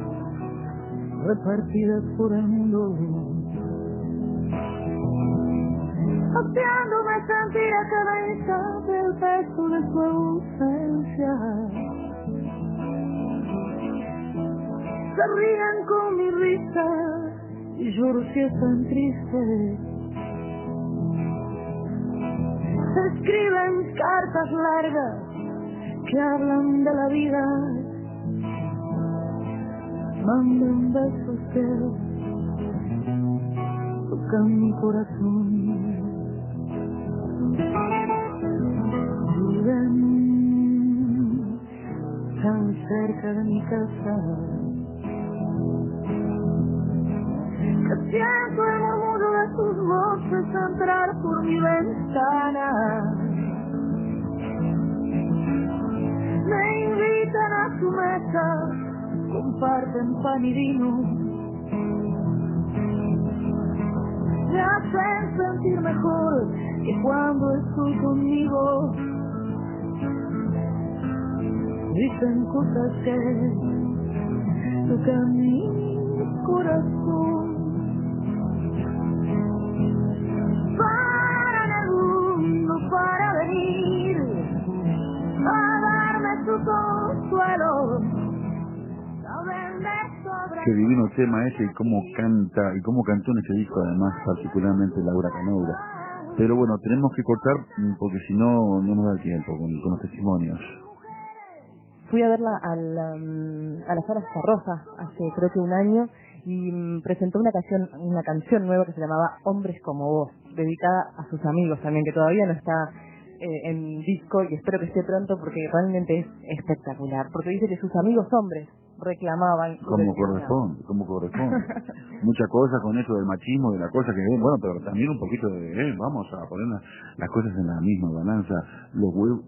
Repartidas por el mundo, haciéndome sentir a cada instante el peso de su ausencia. Se ríen con mi risa y lloro si están tristes. Se escriben cartas largas que hablan de la vida. Mandan besos que tocan mi corazón. Viven tan cerca de mi casa que siento el murmullo de sus voces entrar por mi ventana. Me invitan a su mesa, comparten pan y vino. Me hacen sentir mejor que cuando estoy conmigo. Dicen cosas que tocan mi corazón. Para el mundo, para venir a darme su consuelo. Saben de sobra. Qué divino tema ese y cómo canta, y cómo cantó en ese disco además, particularmente Laura Canoura. Pero bueno, tenemos que cortar porque si no, no nos da tiempo con los testimonios. Fui a verla a la Sala Rosa hace creo que un año y presentó una canción nueva que se llamaba Hombres como vos, dedicada a sus amigos también, que todavía no está en disco y espero que esté pronto porque realmente es espectacular, porque dice que sus amigos hombres reclamaban. Como corresponde. Mucha cosa con eso del machismo, de la cosa que bueno, pero también un poquito de, vamos a poner las cosas en la misma balanza, los huevos,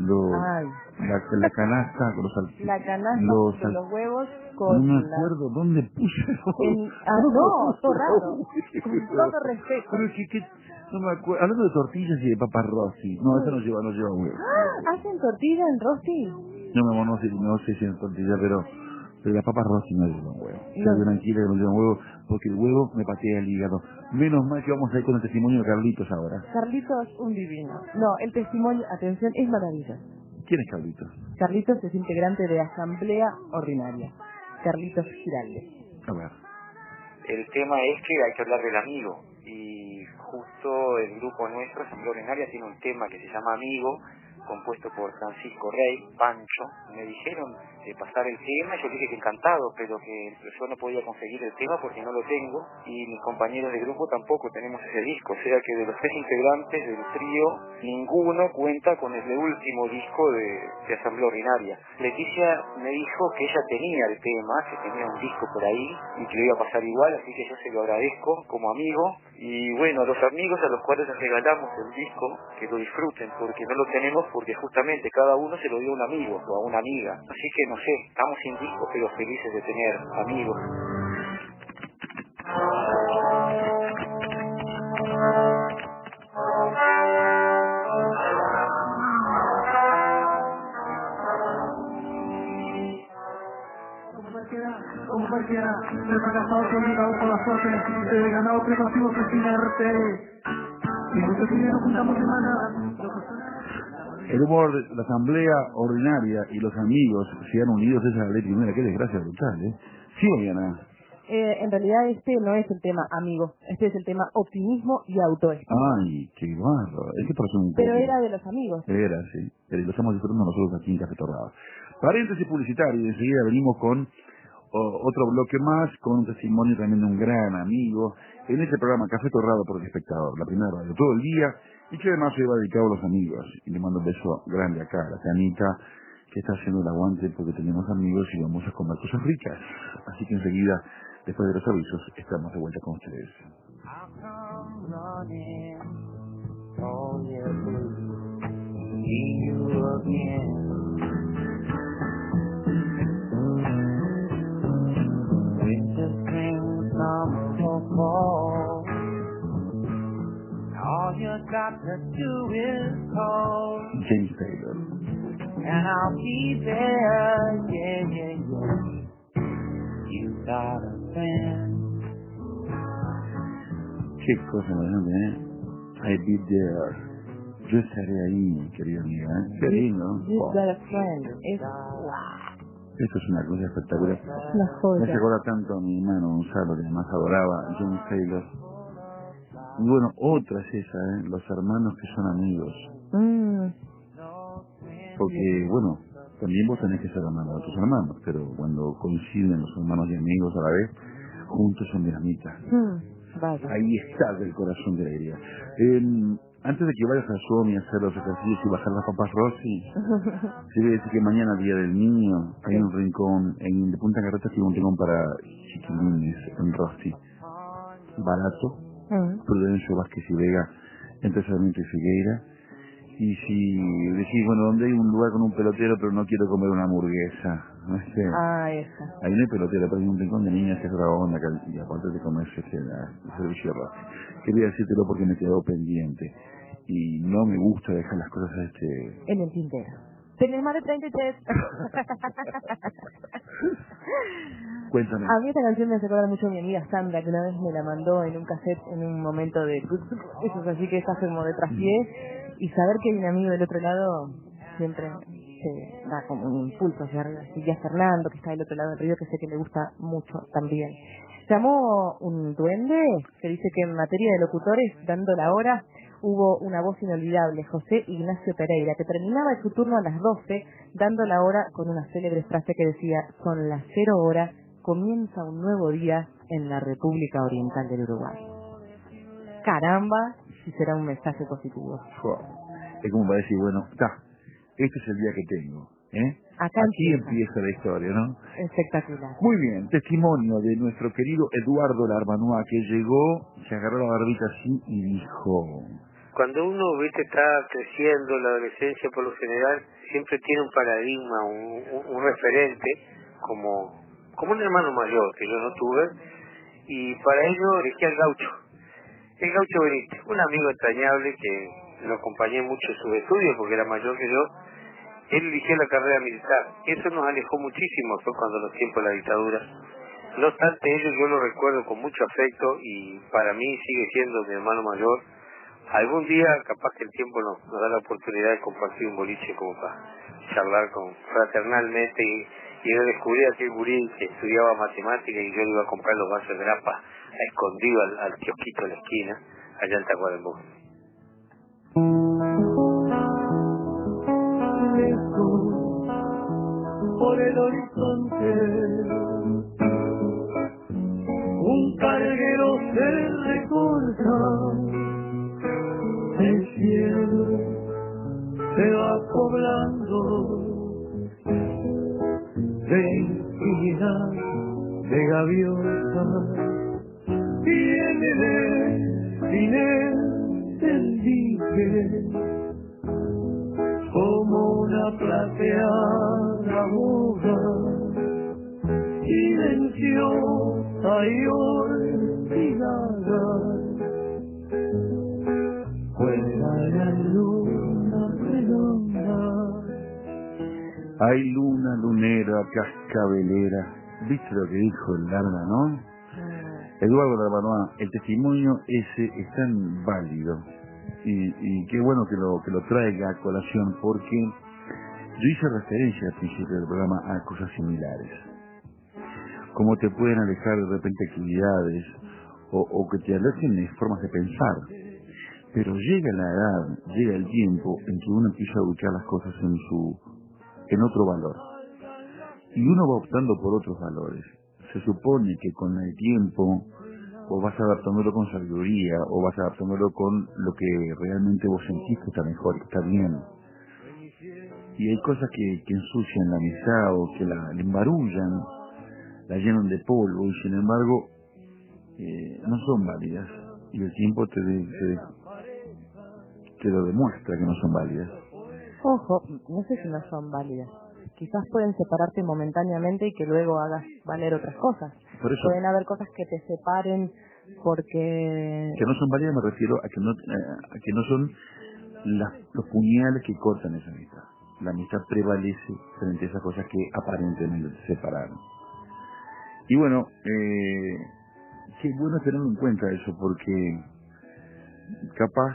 la canasta, la canasta de los huevos con no me acuerdo dónde puse. Todo raro, con todo respeto. Pero que no me acuerdo, hablando de tortillas y de papas Rossi, no, eso no lleva huevo. ¿Hacen tortilla en Rossi? No sé si en tortilla, pero las papas Rossi no llevan huevo. Ya de tranquila que no llevan huevo, porque el huevo me patea el hígado. Menos mal que vamos a ir con el testimonio de Carlitos ahora. Carlitos, un divino. No, el testimonio, atención, es maravilloso. ¿Quién es Carlitos? Carlitos es integrante de Asamblea Ordinaria. Carlitos Giralde. A ver. El tema es que hay que hablar del amigo. Y justo el grupo nuestro, Asamblea Ordinaria, tiene un tema que se llama Amigo, compuesto por Francisco Rey, Pancho. Me dijeron de pasar el tema, yo dije que encantado, pero que yo no podía conseguir el tema porque no lo tengo, y mis compañeros de grupo tampoco tenemos ese disco, o sea que de los 3 integrantes del trío, ninguno cuenta con el último disco de Asamblea Ordinaria. Leticia me dijo que ella tenía el tema, que tenía un disco por ahí, y que lo iba a pasar igual, así que yo se lo agradezco como amigo, y bueno, a los amigos a los cuales les regalamos el disco, que lo disfruten, porque no lo tenemos porque justamente cada uno se lo dio a un amigo o a una amiga. Así que no sé, estamos sin disco pero felices de tener amigos. Como cualquiera, he fracasado obligado por la suerte, he ganado privativo sin arte. Y muchos dinero juntamos de manada. El humor de la Asamblea Ordinaria y los amigos se han unido, esa es la ley primera. Qué desgracia brutal, ¿eh? Sí, Mariana. En realidad este no es el tema amigo, este es el tema optimismo y autoestima. Ay, qué bárbaro. Es que por eso pero era de los amigos. Era, sí. Lo estamos disfrutando nosotros aquí en Café Torrado. Paréntesis publicitario y enseguida venimos con otro bloque más, con un testimonio también de un gran amigo en este programa Café Torrado por el Espectador, la primera radio todo el día, y que además se va dedicado a los amigos. Y le mando un beso grande acá a la Canita, que está haciendo el aguante porque tenemos amigos y vamos a comer cosas ricas. Así que enseguida, después de los avisos, estamos de vuelta con ustedes. All you got to do is call James Taylor. and I'll be there, yeah, yeah, yeah. You got a friend. Qué cosa más grande, ¿eh? I'll be there. Yo estaré ahí, querida amiga. Qué lindo. You've got a friend. Esto es una cosa espectacular. Es una joya. Me recuerda tanto a mi hermano Gonzalo, que además adoraba John Taylor. Y bueno, otra es esa, los hermanos que son amigos. Porque, bueno, también vos tenés que ser hermano de tus hermanos, pero cuando coinciden los hermanos y amigos a la vez, juntos son dinamita. Vaya. Ahí está el corazón de alegría. Antes de que vayas a Suomi a hacer los ejercicios y bajar las papas Rossi, se debe decir que mañana, Día del Niño, hay un rincón en de Punta Carretas, que hay un rincón para chiquilines en Rossi. Barato, Prudencio Vázquez y Vega, entre Sarmiento y Figueira. Y si decís, bueno, ¿dónde hay un lugar con un pelotero pero no quiero comer una hamburguesa? No sé. Esa. Ahí no hay pelotero, pero hay un rincón de niñas que es otra onda, y aparte de comerse el servicio de Rossi. Quería decírtelo porque me quedó pendiente. Y no me gusta dejar las cosas en el tintero. Tenés más de 33. Cuéntame. A mí esta canción me hace acordar mucho a mi amiga Sandra, que una vez me la mandó en un cassette en un momento de... Eso es así que estás como de traspié. Y saber que hay un amigo del otro lado siempre te da como un impulso hacia arriba. Y ya Fernando, que está del otro lado del río, que sé que le gusta mucho también. Llamó un duende que dice que en materia de locutores, dando la hora, hubo una voz inolvidable, José Ignacio Pereira, que terminaba su turno a las 12, dando la hora con una célebre frase que decía: son las 0 horas, comienza un nuevo día en la República Oriental del Uruguay. Caramba, si será un mensaje positivo. Es como para decir, bueno, este es el día que tengo. Aquí empieza la historia, ¿no? Espectacular. Muy bien, testimonio de nuestro querido Eduardo Larbanoa, que llegó, se agarró la barbita así y dijo... Cuando uno, está creciendo, la adolescencia por lo general, siempre tiene un paradigma, un referente, como un hermano mayor, que yo no tuve, y para ello elegí al Gaucho. El Gaucho Benítez, un amigo entrañable que lo acompañé mucho en sus estudios, porque era mayor que yo. Él eligió la carrera militar. Eso nos alejó muchísimo, fue cuando los tiempos de la dictadura. No obstante ello, yo lo recuerdo con mucho afecto y para mí sigue siendo mi hermano mayor. Algún día, capaz que el tiempo nos da la oportunidad de compartir un boliche como para charlar fraternalmente y yo descubrí a aquel gurí que estudiaba matemáticas y yo le iba a comprar los vasos de grapa escondido al kiosquito de la esquina, allá en Tacuarembó. Por el horizonte un carguero se recorta, el cielo se va poblando de infinidad de gaviotas y en el inentendible como una plateada boga, silenciosa y olvidada, juega la luna redonda. Hay luna, lunera, cascabelera. ¿Viste lo que dijo el Larga, no? Eduardo Larbanoa, el testimonio ese es tan válido. Y qué bueno que lo traiga a colación, porque yo hice referencia al principio del programa a cosas similares. Cómo te pueden alejar de repente actividades o que te alejen de formas de pensar. Pero llega la edad, llega el tiempo en que uno empieza a ubicar las cosas en otro valor. Y uno va optando por otros valores. Se supone que con el tiempo o vas adaptándolo con sabiduría, o vas adaptándolo con lo que realmente vos sentís que está mejor, que está bien. Y hay cosas que ensucian la amistad o que la embarullan, la llenan de polvo, y sin embargo no son válidas. Y el tiempo te lo demuestra que no son válidas. Ojo, no sé si no son válidas. Quizás pueden separarte momentáneamente y que luego hagas valer otras cosas. Por eso, pueden haber cosas que te separen porque... Que no son válidas me refiero a que no son los puñales que cortan esa amistad. La amistad prevalece frente a esas cosas que aparentemente se separaron. Y bueno, qué bueno tenerlo en cuenta eso, porque capaz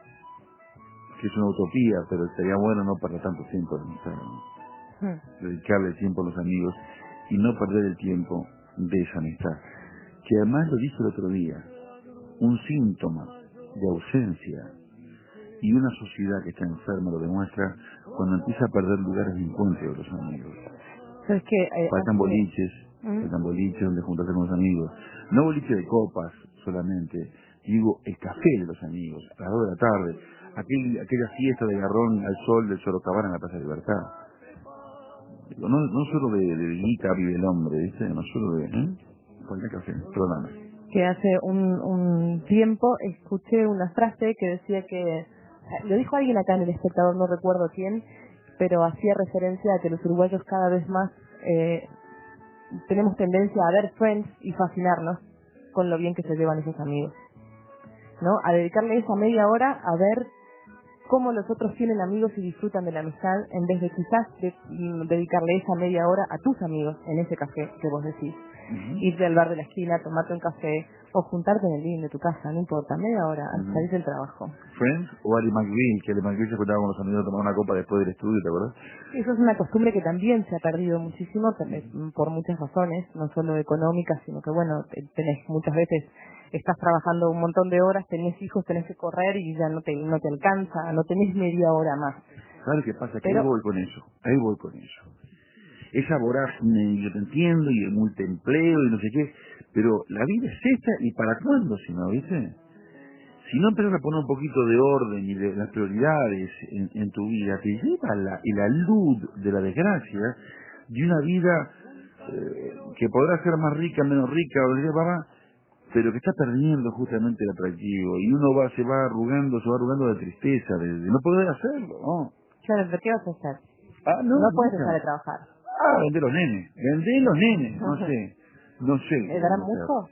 que es una utopía, pero estaría bueno no perder tanto tiempo en amistad, ¿no? Dedicarle tiempo a los amigos y no perder el tiempo de esa amistad. Que además lo dije el otro día, un síntoma de ausencia y una sociedad que está enferma lo demuestra cuando empieza a perder lugares de encuentro de los amigos. ¿Sabes qué? Faltan boliches donde juntarse con los amigos. No boliches de copas solamente, digo el café de los amigos, a las 2 de la tarde, aquella fiesta de garrón al sol del Sorocabana en la Plaza de Libertad. Digo, no solo de guita vive el hombre, ¿viste? No solo de... Falta café, perdóname. Que hace un tiempo escuché una frase que decía que... Lo dijo alguien acá en El Espectador, no recuerdo quién, pero hacía referencia a que los uruguayos cada vez más tenemos tendencia a ver Friends y fascinarnos con lo bien que se llevan esos amigos, ¿no? A dedicarle esa media hora a ver cómo los otros tienen amigos y disfrutan de la amistad, en vez de quizás dedicarle esa media hora a tus amigos en ese café que vos decís. Irte al bar de la esquina, tomarte un café o juntarte en el living de tu casa, no importa, media hora al salir del trabajo. Friends o Ali McBeal, que Ali McBeal se juntaba con los amigos a tomar una copa después del estudio, ¿te acuerdas? Eso es una costumbre que también se ha perdido muchísimo por muchas razones, no solo económicas, sino que bueno, tenés muchas veces, estás trabajando un montón de horas, tenés hijos, tenés que correr y ya no te alcanza, no tenés media hora más. ¿Sabes qué pasa? Que ahí voy con eso. Esa vorágine, yo te entiendo, y el multiempleo y no sé qué, pero la vida es esta, ¿y para cuándo, si no, viste? Si no empiezas a poner un poquito de orden y de las prioridades en tu vida, te lleva la luz de la desgracia de una vida que podrá ser más rica, menos rica, pero que está perdiendo justamente el atractivo, y uno se va arrugando de tristeza, de no poder hacerlo, ¿no? Claro, ¿pero qué vas a hacer? No puedes dejar de trabajar. Vendé los nenes, no sé. ¿Le darán mucho?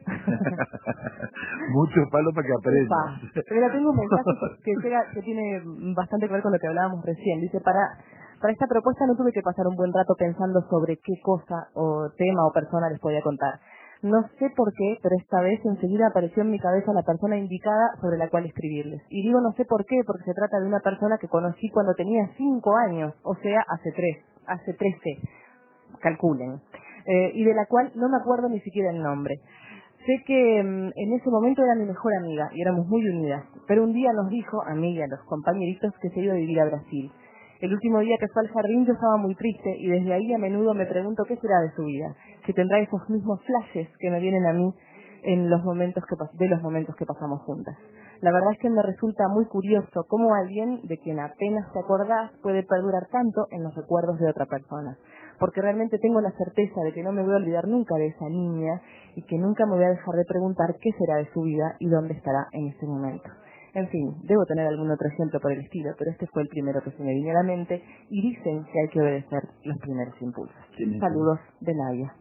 Mucho palo para que aprendas. Pero tengo un mensaje que tiene bastante que ver con lo que hablábamos recién. Dice, para esta propuesta no tuve que pasar un buen rato pensando sobre qué cosa o tema o persona les podía contar. No sé por qué, pero esta vez enseguida apareció en mi cabeza la persona indicada sobre la cual escribirles. Y digo no sé por qué, porque se trata de una persona que conocí cuando tenía 5 años, o sea, hace 13, calculen. Y de la cual no me acuerdo ni siquiera el nombre. Sé que en ese momento era mi mejor amiga y éramos muy unidas, pero un día nos dijo, a mí y a los compañeritos, que se iba a vivir a Brasil. El último día que fue al jardín yo estaba muy triste y desde ahí a menudo me pregunto qué será de su vida, si tendrá esos mismos flashes que me vienen a mí en los momentos que pasamos juntas. La verdad es que me resulta muy curioso cómo alguien de quien apenas te acordás puede perdurar tanto en los recuerdos de otra persona. Porque realmente tengo la certeza de que no me voy a olvidar nunca de esa niña y que nunca me voy a dejar de preguntar qué será de su vida y dónde estará en este momento. En fin, debo tener algún otro ejemplo por el estilo, pero este fue el primero que se me vino a la mente y dicen que hay que obedecer los primeros impulsos. Saludos de Nadia.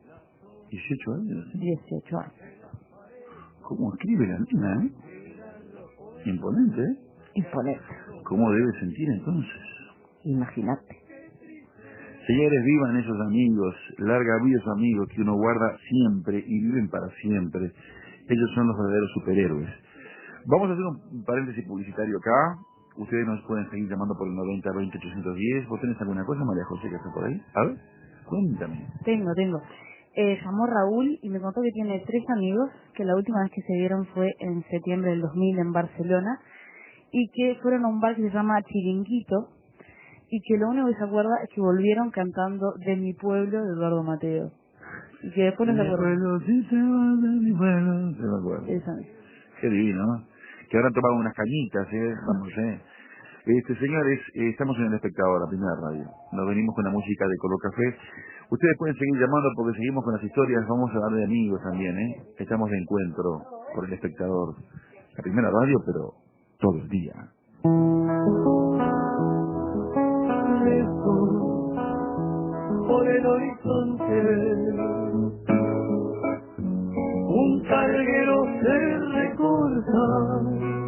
18 años. 18 años. ¿Cómo escribe la nena, Imponente, Imponente. ¿Cómo debe sentir entonces? Imagínate. Señores, vivan esos amigos, larga vida esos amigos que uno guarda siempre y viven para siempre. Ellos son los verdaderos superhéroes. Vamos a hacer un paréntesis publicitario acá. Ustedes nos pueden seguir llamando por el 90 20 810. ¿Vos tenés alguna cosa, María José, que está por ahí? A ver, cuéntame. Tengo. Llamó Raúl y me contó que tiene 3 amigos, que la última vez que se vieron fue en septiembre del 2000 en Barcelona, y que fueron a un bar que se llama Chiringuito, y que lo único que se acuerda es que volvieron cantando De mi pueblo, de Eduardo Mateo. Y que después no se acuerda. Sí, se va de mi pueblo. Se me acuerdo. Esa. Qué divino, ¿no? Que ahora han tomado unas cañitas, vamos, señores, estamos en El Espectador, la primera radio. Nos venimos con la música de Color Café. Ustedes pueden seguir llamando porque seguimos con las historias. Vamos a hablar de amigos también, Estamos de encuentro por El Espectador. La primera radio, pero todo el día. Lejos por el horizonte un carguero se recorta